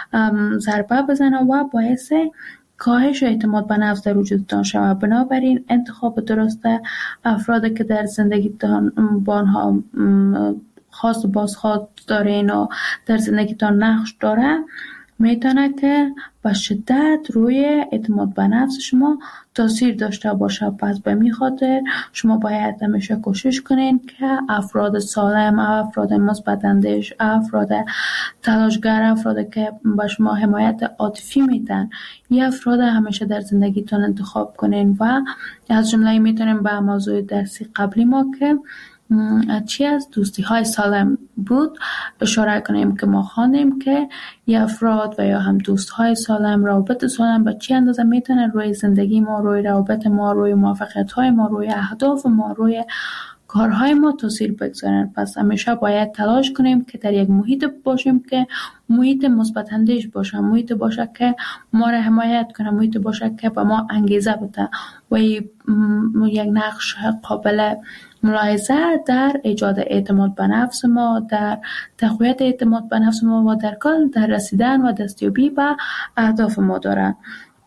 ضربه بزنه و باعث کاهش اعتماد به نفس در وجودتان شود. بنابراین انتخاب درست افرادی که در زندگیتان با آنها خاص و بازخواد دارین و در زندگیتان نقش داره میتونه که به شدت روی اعتماد به نفس شما تاثیر داشته باشه. پس به می خاطر شما باید همیشه کوشش کنین که افراد سالم، افراد مثبت اندیش، افراد تلاشگر، افراد که به شما حمایت عاطفی میدن، این افراد همیشه در زندگیتون انتخاب کنین و از جمله میتونیم به موضوع درسی قبلی ما که چی از دوستی های سالم بود اشاره کنیم که ما خواندیم که یا افراد و یا هم دوست های سالم، روابط سالم به چی اندازه میتونه روی زندگی ما، روی روابط ما، روی موفقیت های ما، روی اهداف ما، روی کارهای ما تاثیر بگذارن. پس همیشه باید تلاش کنیم که در یک محیط باشیم که محیط مثبت اندیش باشه، محیط باشه که ما را حمایت کنه، محیط باشه که به ما انگیزه بده و یک نقش قابل ملاحظه در ایجاد اعتماد به نفس ما، در تقویت اعتماد به نفس ما و در کل در رسیدن و دستیابی به اهداف ما دارن.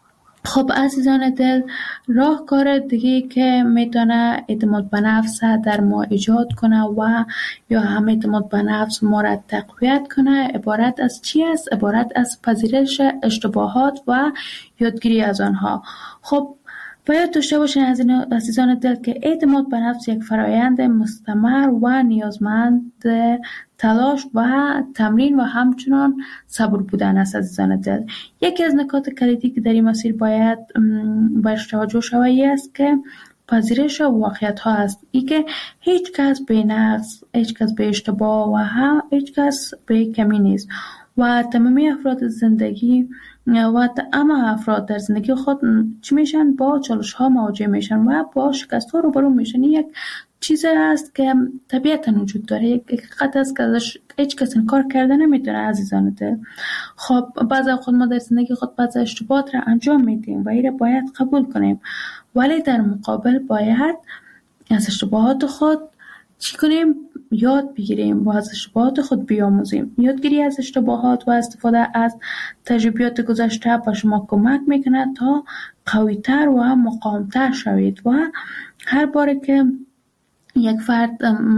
خب عزیزان دل، راهکار دیگه که میتونه اعتماد به نفس در ما ایجاد کنه و یا هم اعتماد به نفس ما را تقویت کنه عبارت از چی است؟ عبارت از پذیرش اشتباهات و یادگیری از آنها. خب باید داشته باشین عزیزان دل که اعتماد به نفس یک فرایند مستمر و نیازمند تلاش و تمرین و همچنان صبر بودن است. عزیزان دل، یکی از نکات کلیدی که در این مسیر باید بهش توجه شود است که پذیرش واقعیت ها است. ای که هیچ کس به نقص، هیچ کس به اشتباه و هم هیچ کس به کمی نیست و تمامی افراد زندگی و تمام افراد در زندگی خود چی میشن؟ با چالش ها مواجه میشن و با شکست ها روبرو میشن. یک چیزی است که طبیعتا وجود داره، یک حقیقت است که ازش هیچ کس انکار کرده نمیتونه عزیزان دل. خب بعضی خود ما در زندگی خود بعضی اشتباهات را انجام میدیم و این باید قبول کنیم، ولی در مقابل باید از اشتباهات خود چی کنیم؟ یاد بگیریم و از اشتباهات خود بیاموزیم. یادگیری از اشتباهات و استفاده از تجربیات گذشته به شما کمک میکنه تا قوی‌تر و مقاوم‌تر شوید و هر بار که یک فرد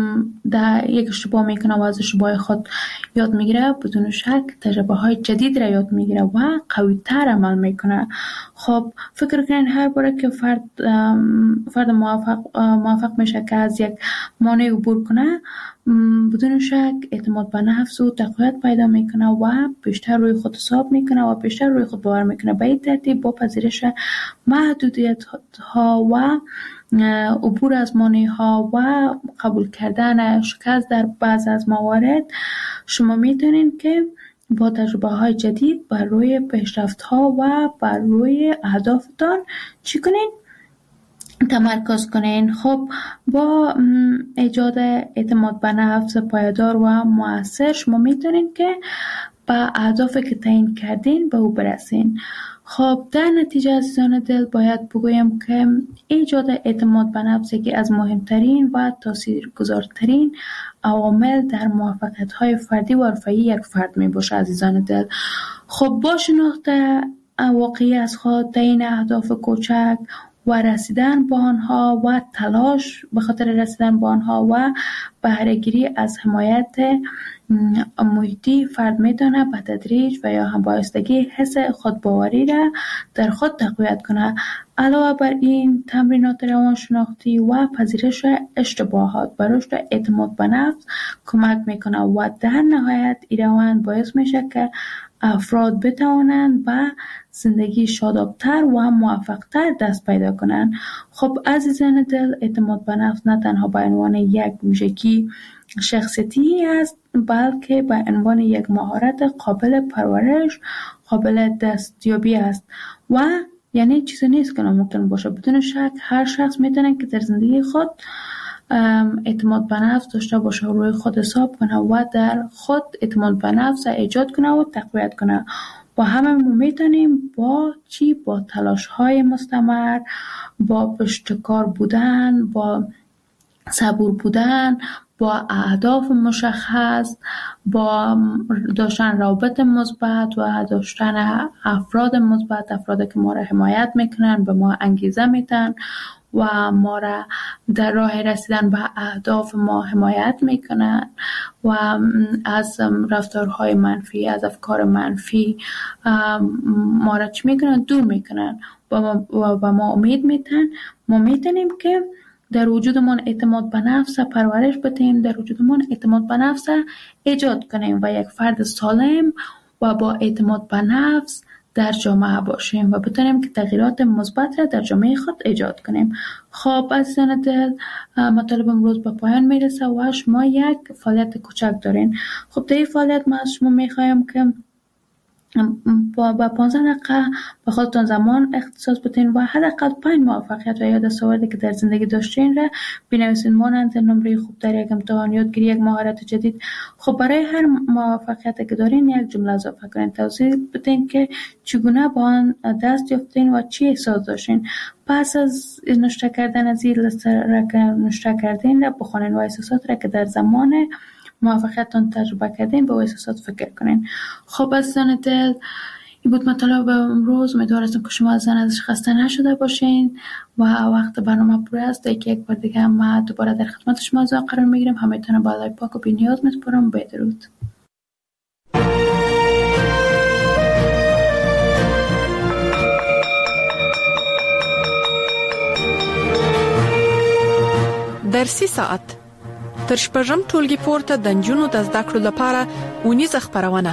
در یک اشتباه میکنه و از اشتباه خود یاد میگیره، بدون شک تجربه های جدید را یاد میگیره و قوی تر عمل میکنه. خب فکر کنین هر باره که فرد فرد موفق موفق میشه که از یک مانع عبور کنه، بدون شک اعتماد به نفس و تقویت پیدا میکنه و بیشتر روی خود حساب میکنه و بیشتر روی خود باور میکنه. به این ترتیب با پذیرش محدودیت ها و عبور از مانع ها و قبول کردن شکست در بعض از موارد، شما میتونین که با تجربه های جدید بر روی پیشرفت ها و بر روی اهدافتان چی کنین؟ تمرکز کنین. خب با ایجاد اعتماد به نفس پایدار و مؤثر شما میتونین که به اهدافی که تعیین کردین به او برسین. خب در نتیجه عزیزان دل باید بگویم که ایجاد اعتماد به نفس یکی از مهمترین و تاثیرگذارترین عوامل در موفقیت‌های فردی و حرفه‌ای یک فرد می باشه عزیزان دل. خب با شناخت واقعی از خود، تعیین اهداف کوچک و رسیدن به آنها و تلاش به خاطر رسیدن به آنها و بهره‌گیری از حمایت محیطی، فرد میتونه به تدریج و یا هم بایستگی حس خودباوری را در خود تقویت کنه. علاوه بر این تمرینات روانشناختی و پذیرش اشتباهات به رشد اعتماد به نفس کمک میکنه و در نهایت این روند باعث میشه که افراد بتوانند به زندگی شادابتر و موفقتر دست پیدا کنند. خب عزیزان دل، اعتماد به نفس نه تنها به عنوان یک ویژگی شخصیتی است، بلکه به عنوان یک مهارت قابل پرورش، قابل دستیابی است و یعنی چیزی نیست که ناممکن باشه. بدون شک هر شخص میتونه که در زندگی خود اعتماد به نفس داشته باشه و روی خود حساب کنه و در خود اعتماد به نفس ایجاد کنه و تقویت کنه و همه ما میتونیم با چی؟ با تلاش های مستمر، با پشتکار بودن، با صبور بودن، با اهداف مشخص، با داشتن روابط مثبت و داشتن افراد مثبت، افرادی که ما را حمایت میکنن، به ما انگیزه میدن و ما را در راه رسیدن به اهداف ما حمایت میکنن و از رفتارهای منفی، از افکار منفی ما را چی میکنن؟ دور میکنن و با ما امید میتن. ما میتونیم که در وجودمون اعتماد به نفس پرورش بدیم، در وجودمون اعتماد به نفس ایجاد کنیم و یک فرد سالم و با اعتماد به نفس در جامعه باشیم و بتونیم که تغییرات مثبت را در جامعه خود ایجاد کنیم. خب عزیزان دل، مطالب امروز به پایان میرسه و شما یک فعالیت کوچک دارین. خب در این فعالیت ما از شما میخوایم که با با پانزده دقیقه به خودتون زمان اختصاص بدین و حداقل پنج موفقیت و یا دستاوردی که در زندگی داشتین را بنویسین، مانند نمره خوب در یک امتحان، یادگیری یک مهارت جدید. خب برای هر موفقیتی که دارین یک جمله اضافه کنین، توضیح بدین که چگونه با آن دست یافتین و چی احساس داشتین. پس از نوشته کردن از این لیست را که نوشته کردین را بخونین و احساسات را که در زمان موفقیتتان تجربه کردین به احساسات فکر کنین. خب عزیزان دل، این بود مطالب امروز. امیدوارم که شما از ازش خسته نشده باشین و وقت برنامه پر است. دیگه یک بار دیگه ما دوباره در خدمت شما قرار میگیریم. همتون با الله پاک و بی‌نیاز میسپارم. بدرود. در سی ساعت تر شپږم ټولګي پورته د نجونو د زده کړو لپاره اونیزه خپرونه.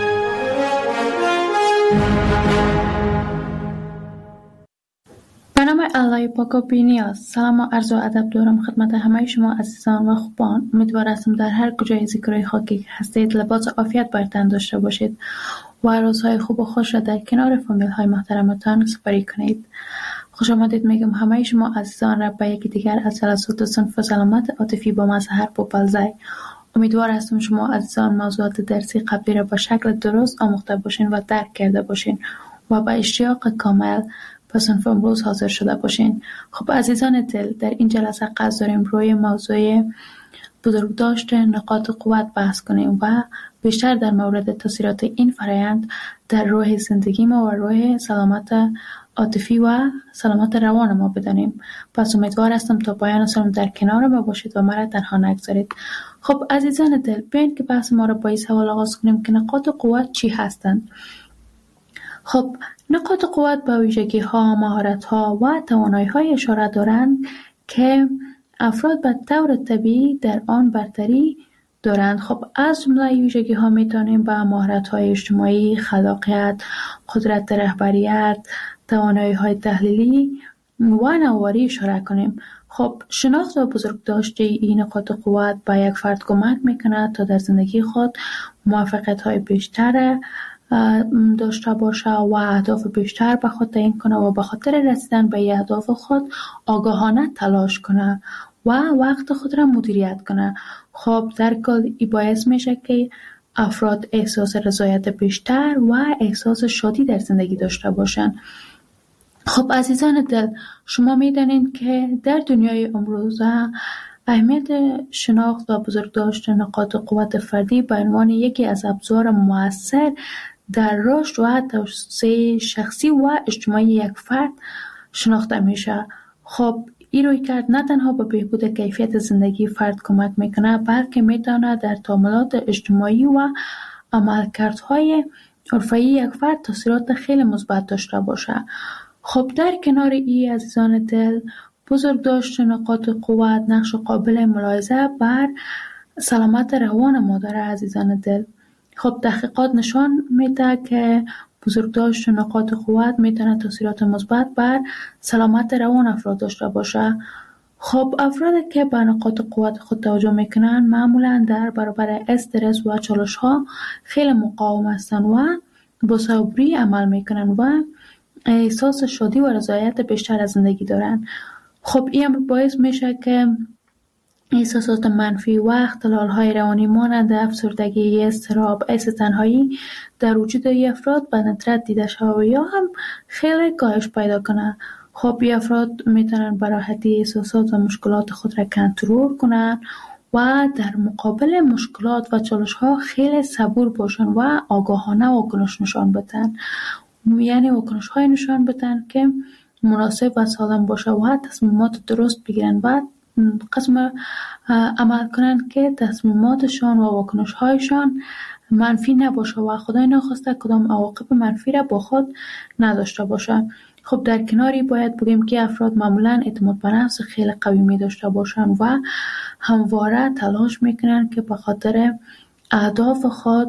به نام الله پاک و بی‌نیاز. سلام و عرض و ادب دارم خدمت همه شما عزیزان و خوبان. امیدوار هستم در هر کجای زیکرای خاکی که هستید لباس عافیت بر تن داشته باشید و روزهای خوب و خوش را در کنار فامیل های محترمتان سپری کنید. خوش آمدید میگم همه شما عزیزان را به یکی دیگر از جلسات صنف سلامت عاطفی با مظهر پوپلزای. امیدوار هستم شما عزیزان موضوعات درسی قبلی را به شکل درست آموخته باشین و درک کرده باشین و با اشتیاق کامل به صنف امروز حاضر شده باشین. خب عزیزان دل، در این جلسه قصد داریم روی موضوع بزرگداشت نقاط قوت بحث کنیم و بیشتر در مورد تاثیرات این فرایند در روح زندگی ما و روح سلامت عاطفی و سلامت روان ما بدانیم. پس امیدوار هستم تا پایان سالم در کنار ما باشید و مرا تنها نگذارید. خب عزیزان دل، بیاین که بحث ما را با این سوال آغاز کنیم که نقاط قوت چی هستند؟ خب نقاط قوت به ویژگی ها، مهارت ها و توانایی های اشاره دارند که افراد به طور طبیعی در آن برتری دارند. خب از جمله ویژگی ها میتونیم به مهارت های اجتماعی، خلاقیت، قدرت رهبریت، توانایی های تحلیلی و نوآوری اشاره کنیم. خب شناخت و بزرگداشت این نقاط قوت به یک فرد کمک میکنه تا در زندگی خود موفقیت های بیشتر داشته باشه و اهداف بیشتر به خود تعیین کنه و به خاطر رسیدن به اهداف خود آگاهانه تلاش کنه و وقت خود را مدیریت کنه. خب در کل این باعث میشه که افراد احساس رضایت بیشتر و احساس شادی در زندگی داشته باشن. خب عزیزان دل، شما میدانید که در دنیای امروزه اهمیت شناخت و بزرگداشت نقاط قوت فردی به عنوان یکی از ابزار مؤثر در رشد و توسعه شخصی و اجتماعی یک فرد شناخته میشه. خب این رویکرد نه تنها به بهبود کیفیت زندگی فرد کمک میکنه، بلکه میتونه در تعاملات اجتماعی و عملکردهای حرفه‌ای یک فرد تاثیرات خیلی مثبت داشته باشه. خب در کنار این عزیزان دل، بزرگداشت نقاط قوت نقش قابل ملاحظه بر سلامت روان ما داره عزیزان دل. خب تحقیقات نشان میده که بزرگداشت نقاط قوت میتونه تاثیرات مثبت بر سلامت روان افراد داشته باشه. خب افرادی که به نقاط قوت خود توجه میکنن معمولا در برابر استرس و چالش ها خیلی مقاوم هستن و با صبری عمل میکنن و احساس شادی و رضایت بیشتر از زندگی دارن. خب این باعث میشه که احساسات منفی و اختلال‌های روانی مانند افسردگی، اضطراب، احساس تنهایی در وجود ای افراد به ندرت دیده شود و یا هم خیلی کاهش پیدا کنه. خب این افراد میتونن به راحتی احساسات و مشکلات خود را کنترل کنن و در مقابل مشکلات و چالش‌ها خیلی صبور باشن و آگاهانه واکنش نشان بدن. یعنی واکنش های نشان بدن که مناسب و سالم باشه و تصمیمات درست بگیرن و قسم عمل کنن که تصمیماتشان و واکنش هایشان منفی نباشه و خدای نخواسته کدام عواقب منفی را با خود نداشته باشه. خب در کناری باید بگیم که افراد معمولا اعتماد به نفس خیلی قوی می داشته باشن و همواره تلاش میکنن که به خاطر اهداف خود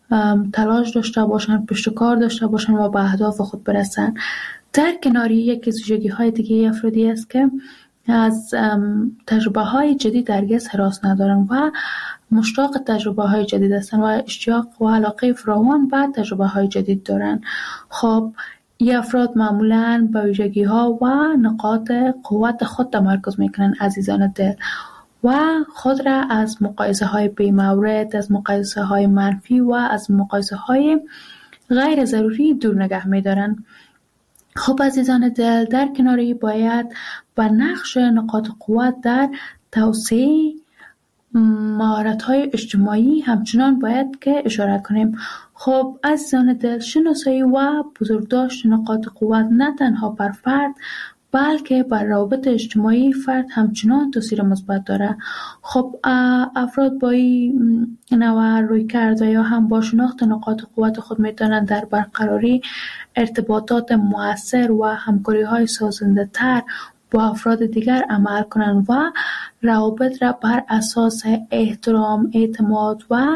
تلاش داشته باشن، پشت کار داشته باشن و به اهداف خود برسن. در کناری یکی از ویژگی های دیگه افرادی است که از تجربه های جدید هرگز هراس ندارن و مشتاق تجربه های جدید هستن و اشتیاق و علاقه فراوان به تجربه های جدید دارن. خب این افراد معمولاً به ویژگی ها و نقاط قوت خود تمرکز میکنن عزیزان دل و خود را از مقایسه های بی مورد، از مقایسه های منفی و از مقایسه های غیر ضروری دور نگه میدارن. خب عزیزان دل، در کناری باید بر نقش نقاط قوت در توسعه مهارت‌های اجتماعی همچنان باید که اشاره کنیم. خب عزیزان دل، شناسایی و بزرگداشت نقاط قوت نه تنها بر فرد بلکه بر روابط اجتماعی فرد همچنان تاثیر مثبت داره. خب افراد با این نوع روی کرده یا هم با شناخت نقاط قوت خود میتونن در برقراری ارتباطات مؤثر و همکاری های سازنده تر با افراد دیگر عمل کنند و روابط را بر اساس احترام، اعتماد و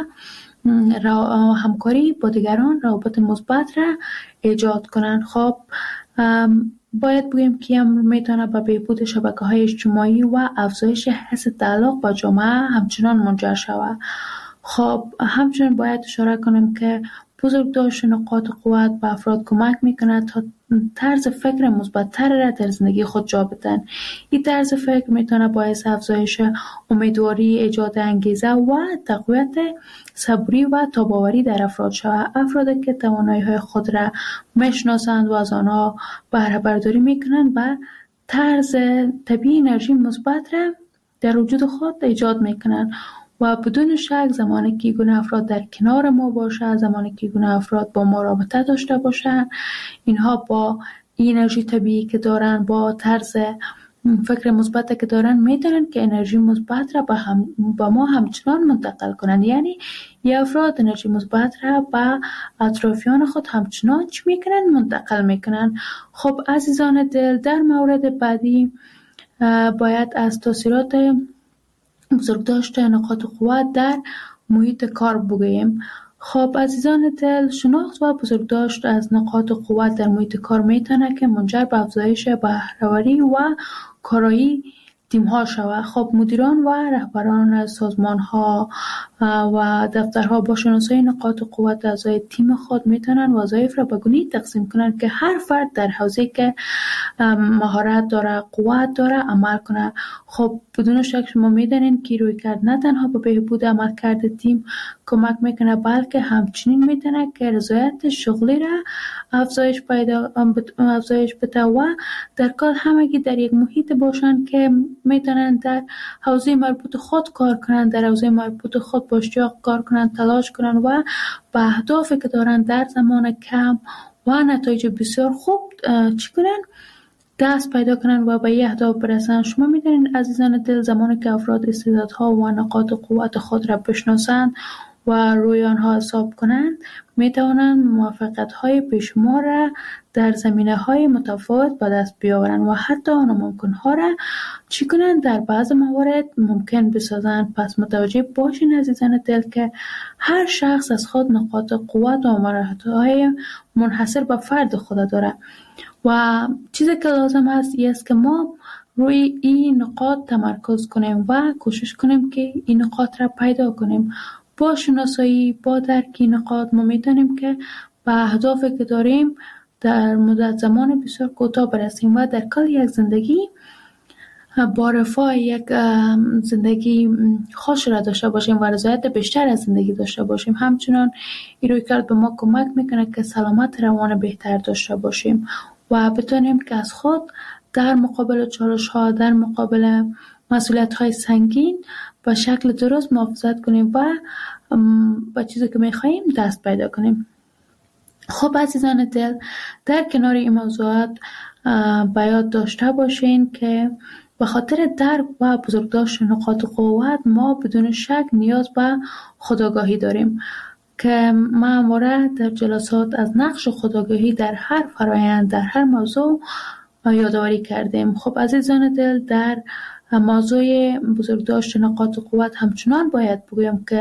همکاری با دیگران روابط مثبت را ایجاد کنند. خب باید بگیم که امر میتونه به بهبود شبکه‌های اجتماعی و افزایش حس تعلق با جامعه همچنان منجر شود. خب همچنان باید اشاره کنیم که بزرگداشت نقاط قوت به افراد کمک میکنه تا طرز فکر مثبت‌تر را در زندگی خود جا بدن. این طرز فکر میتونه باعث افزایش امیدواری، ایجاد انگیزه و تقویت صبوری و تاب‌آوری در افراد شود. افرادی که توانایی‌های خود را میشناسند و از آنها بهره برداری میکنند و طرز طبیعی انرژی مثبت را در وجود خود ایجاد میکنند و بدون شک زمانی که گونه افراد در کنار ما باشه، زمانی که گونه افراد با ما رابطه داشته باشن، اینها با انرژی طبیعی که دارن، با طرز فکر مثبت که دارن، میتونن که انرژی مثبت را با, هم با ما همچنان منتقل کنن. یعنی یه افراد انرژی مثبت را با اطرافیان خود همچنان چی میکنن؟ منتقل میکنن. خب عزیزان دل، در مورد بعدی باید از تاثیرات بزرگداشت نقاط قوت در محیط کار بگوییم. خب عزیزان دل، شناخت و بزرگداشت از نقاط قوت در محیط کار میتونه که منجر به افزایش بهره‌وری و کارایی تیم ها شود. خب مدیران و رهبران سازمان ها و دفترها با شناسایی نقاط قوت اعضای تیم خود میتونن وظایف را به گونه‌ای تقسیم کنند که هر فرد در حوزه‌ای که مهارت داره، قوت داره عمل کنه. خب بدون شک شما میدونین که روی کرد نه تنها به بهبود عملکرد تیم کمک میکنه بلکه همچنین میتونه که رضایت شغلی را افزایش پیدا افزایش بده و در کل همگی در یک محیط باشن که میتونن در حوزه مربوط خود کار کنن، در حوزه مربوط خود با اشتیاق کار کنن، تلاش کنن و به اهدافی که دارن در زمان کم و نتایج بسیار خوب چی کنن؟ دست پیدا کنن و به یه اهداف برسن. شما میدونین عزیزان دل، زمانی که افراد استعدادها و نقاط قوت خود را بشناسند و روی آنها حساب کنند، میتوانند موفقیت‌های بیشمار را در زمینه‌های متفاوت به دست بیاورند و حتی ناممکن‌ها را چی کنند؟ در بعض موارد ممکن بسازند. پس متوجه باشین عزیزان دل که هر شخص از خود نقاط قوت و مهارت‌های منحصر به فرد خود داره و چیزی که لازم است این است که ما روی این نقاط تمرکز کنیم و کوشش کنیم که این نقاط را پیدا کنیم. با شناسایی، با درک این نقاط ما میتونیم که به اهدافی که داریم در مدت زمان بسیار کوتاه برسیم و در کل یک زندگی با رفاه، یک زندگی خوش را داشته باشیم و رضایت بیشتر از زندگی داشته باشیم. همچنان این رویکرد به ما کمک میکنه که سلامت روان بهتر داشته باشیم و بتونیم که از خود در مقابل چالش ها، در مقابل مسئولیت های سنگین به شکل درست محافظت کنیم و با چیزی که میخواییم دست پیدا کنیم. خب عزیزان دل، در کنار این موضوعات باید داشته باشین که به خاطر درک و بزرگداشت نقاط قوت ما بدون شک نیاز به خودآگاهی داریم که ما همواره در جلسات از نقش خودآگاهی در هر فرایند، در هر موضوع یادآوری کردیم. خب عزیزان دل، در موضوع بزرگداشت نقاط قوت همچنان باید بگویم که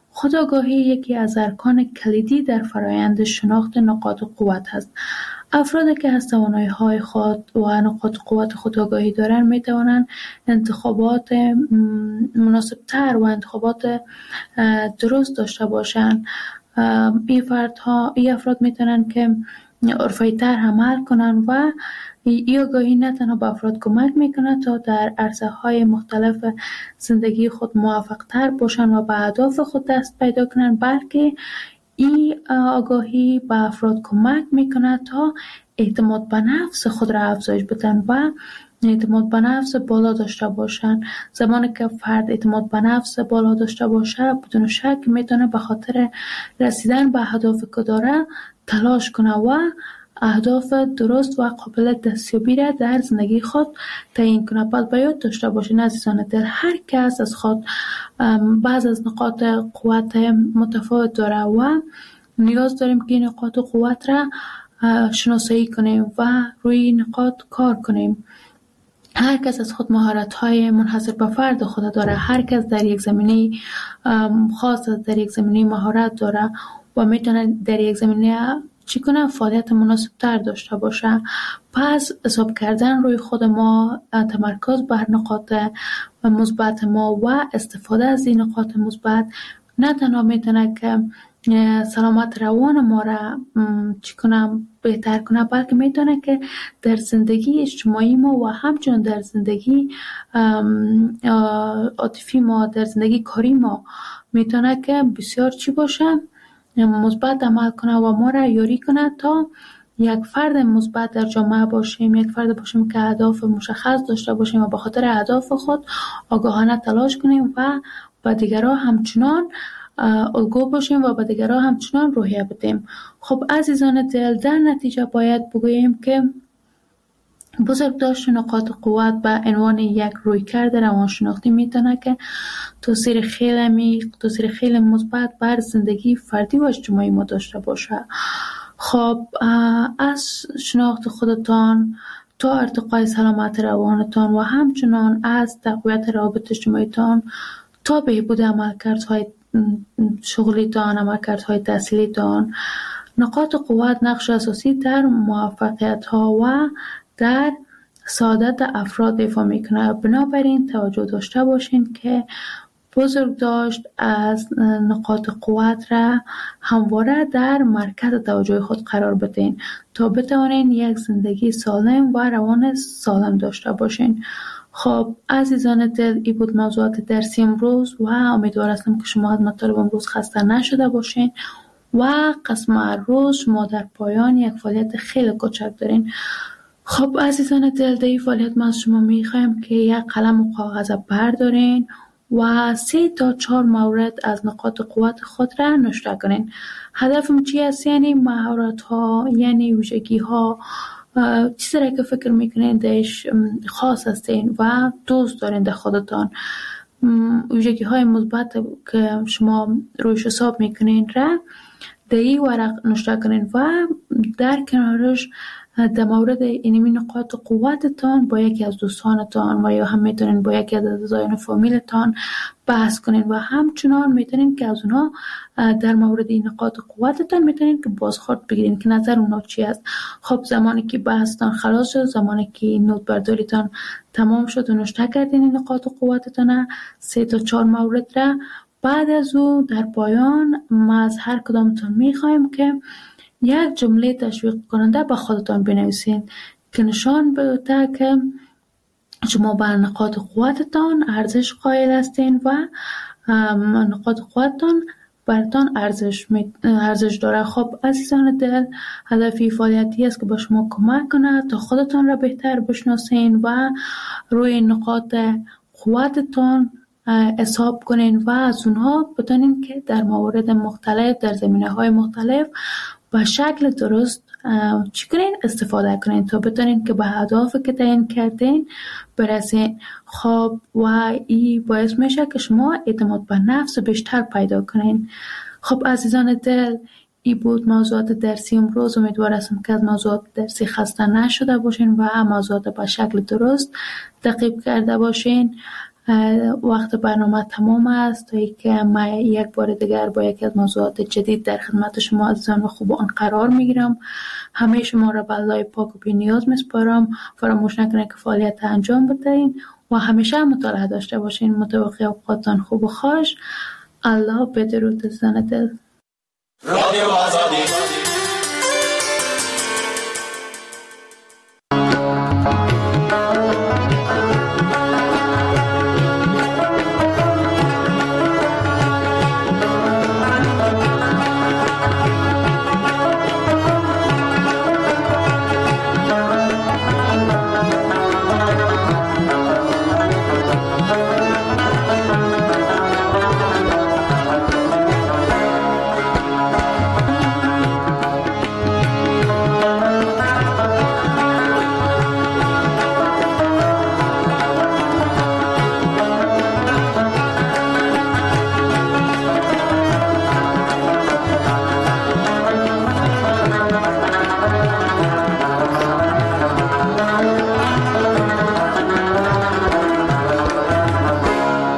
خودآگاهی یکی از ارکان کلیدی در فرایند شناخت نقاط قوت است. افرادی که از توانایی‌های خود و نقاط قوت خودآگاهی دارند می توانند انتخابات مناسب‌تر و انتخابات درست داشته باشند. این فردها این افراد می توانند که عرفی‌تر عمل کنند و این آگاهی نه تنها به افراد کمک میکنه تا در عرصه‌های مختلف زندگی خود موفق‌تر باشند و به اهداف خود دست پیدا کنند، بلکه این آگاهی به افراد کمک میکنه تا اعتماد به نفس خود را افزایش بدن و اعتماد به نفس بالا داشته باشند. زمانی که فرد اعتماد به نفس بالا داشته باشه، بدون شک میتونه به خاطر رسیدن به اهدافی که داره تلاش کنه و اهداف درست و قابل دستیابی را در زندگی خود تعیین کنه. باید به یاد داشته باشین عزیزان دل، هر کس از خود بعض از نقاط قوت متفاوت داره و نیاز داریم که این نقاط قوت را شناسایی کنیم و روی نقاط کار کنیم. هر کس از خود مهارت‌های منحصر به فرد خود داره، هر کس در یک زمینه خاص در یک زمینه مهارت داره و میتونه در یک زمینه چی کنه فعالیت مناسب تر داشته باشه. پس حساب کردن روی خود ما، تمرکز بر نقاط مثبت ما و استفاده از این نقاط مثبت نه تنها میتونه که سلامت روان ما را چی کنه بهتر کنه، بلکه میتونه که در زندگی اجتماعی ما و همچنین در زندگی عاطفی ما، در زندگی کاری ما میتونه که بسیار چی باشه، مثبت عمل کنه و ما را یاری کنه تا یک فرد مثبت در جامعه باشیم، یک فرد باشیم که اهداف مشخص داشته باشیم و به خاطر اهداف خود آگاهانه تلاش کنیم و به دیگران همچنان الگو باشیم و به دیگران همچنان روحیه بدیم. خب عزیزان دل، در نتیجه باید بگوییم که بزرگداشت نقاط قوت به عنوان یک رویکرد روانشناختی میتونه که تاثیر خیلی عمیق، تاثیر خیلی مثبت بر زندگی فردی و اجتماعی ما داشته باشه. خب از شناخت خودتان تا ارتقای سلامت روانتان و همچنان از تقویت روابط اجتماعیتان تا بهبود عملکردهای شغلیتان، عملکردهای تحصیلیتان، نقاط قوت نقش اساسی در موفقیت‌ها و در سعادت افراد ایفا میکنه. بنابراین توجه داشته باشین که بزرگ داشت از نقاط قوت را همواره در مرکز توجه خود قرار بدین تا بتوانین یک زندگی سالم و روان سالم داشته باشین. خب عزیزان دل، این بود موضوعات درسی امروز و امیدوار هستم که شما از مطالب امروز خسته نشده باشین و قسم روز شما در پایان یک فعالیت خیلی کوچک دارین. خب عزیزان دل، در این فعالیت ما از شما میخوایم که یک قلم و کاغذ بردارین و سه تا چهار مورد از نقاط قوت خود را نوشته کنین. هدفم چی است؟ یعنی مهارت ها، یعنی ویژگی ها، چیزی را که فکر میکنین دهش خاص هستین و دوست دارین در خودتان، ویژگی های مثبت که شما رویش حساب میکنین را در این ورق نوشته کنین و در کنارش در مورد اینمی نقاط قوتتان با یکی از دوستانتان و یا هم میتونین با یکی از اعضایان فامیلتان بحث کنین و همچنان میتونین که از اونها در مورد این نقاط قوتتان میتونین که بازخورد بگیرین که نظر اونها چی است. خب زمانی که بحثتان خلاص شد، زمانی که نوت برداریتان تمام شد و نوشته کردین این نقاط قوتتان سه تا چهار مورد را، بعد از او در پایان ما از هر کدامتان میخوایم که یک جمله تشویق کننده به خودتان بنویسین که نشان بده که شما بر نقاط قوتتان ارزش قائل هستین و نقاط قوتتان براتان ارزش ارزش داره. خب عزیزان دل، هدفی فعالیتی است که با شما کمک کنه تا خودتان را بهتر بشناسین و روی نقاط قوتتان حساب کنین و از اونها بتونین که در موارد مختلف، در زمینه‌های مختلف به شکل درست چی کنین استفاده کنین تا بتونین که به اهدافی که تعیین کردین برسین. خب و این باعث میشه که شما اعتماد به نفس بیشتر پیدا کنین. خب عزیزان دل، این بود موضوعات درسی امروز. امیدوار هستم که از موضوعات درسی خسته نشده باشین و موضوعات به شکل درست تعقیب کرده باشین. وقت برنامه تمام است تا اینکه من یک بار دیگر با یک از موضوعات جدید در خدمت شما عزیزان و خوبان قرار میگیرم. همه شما را به الله پاک و بی نیاز میسپارم. فراموش نکنید که فعالیت انجام بدهید و همیشه مطالعه داشته باشین. متوقع اوقاتتان خوب و خوش. الله بدرود زن دل. رادیو آزادی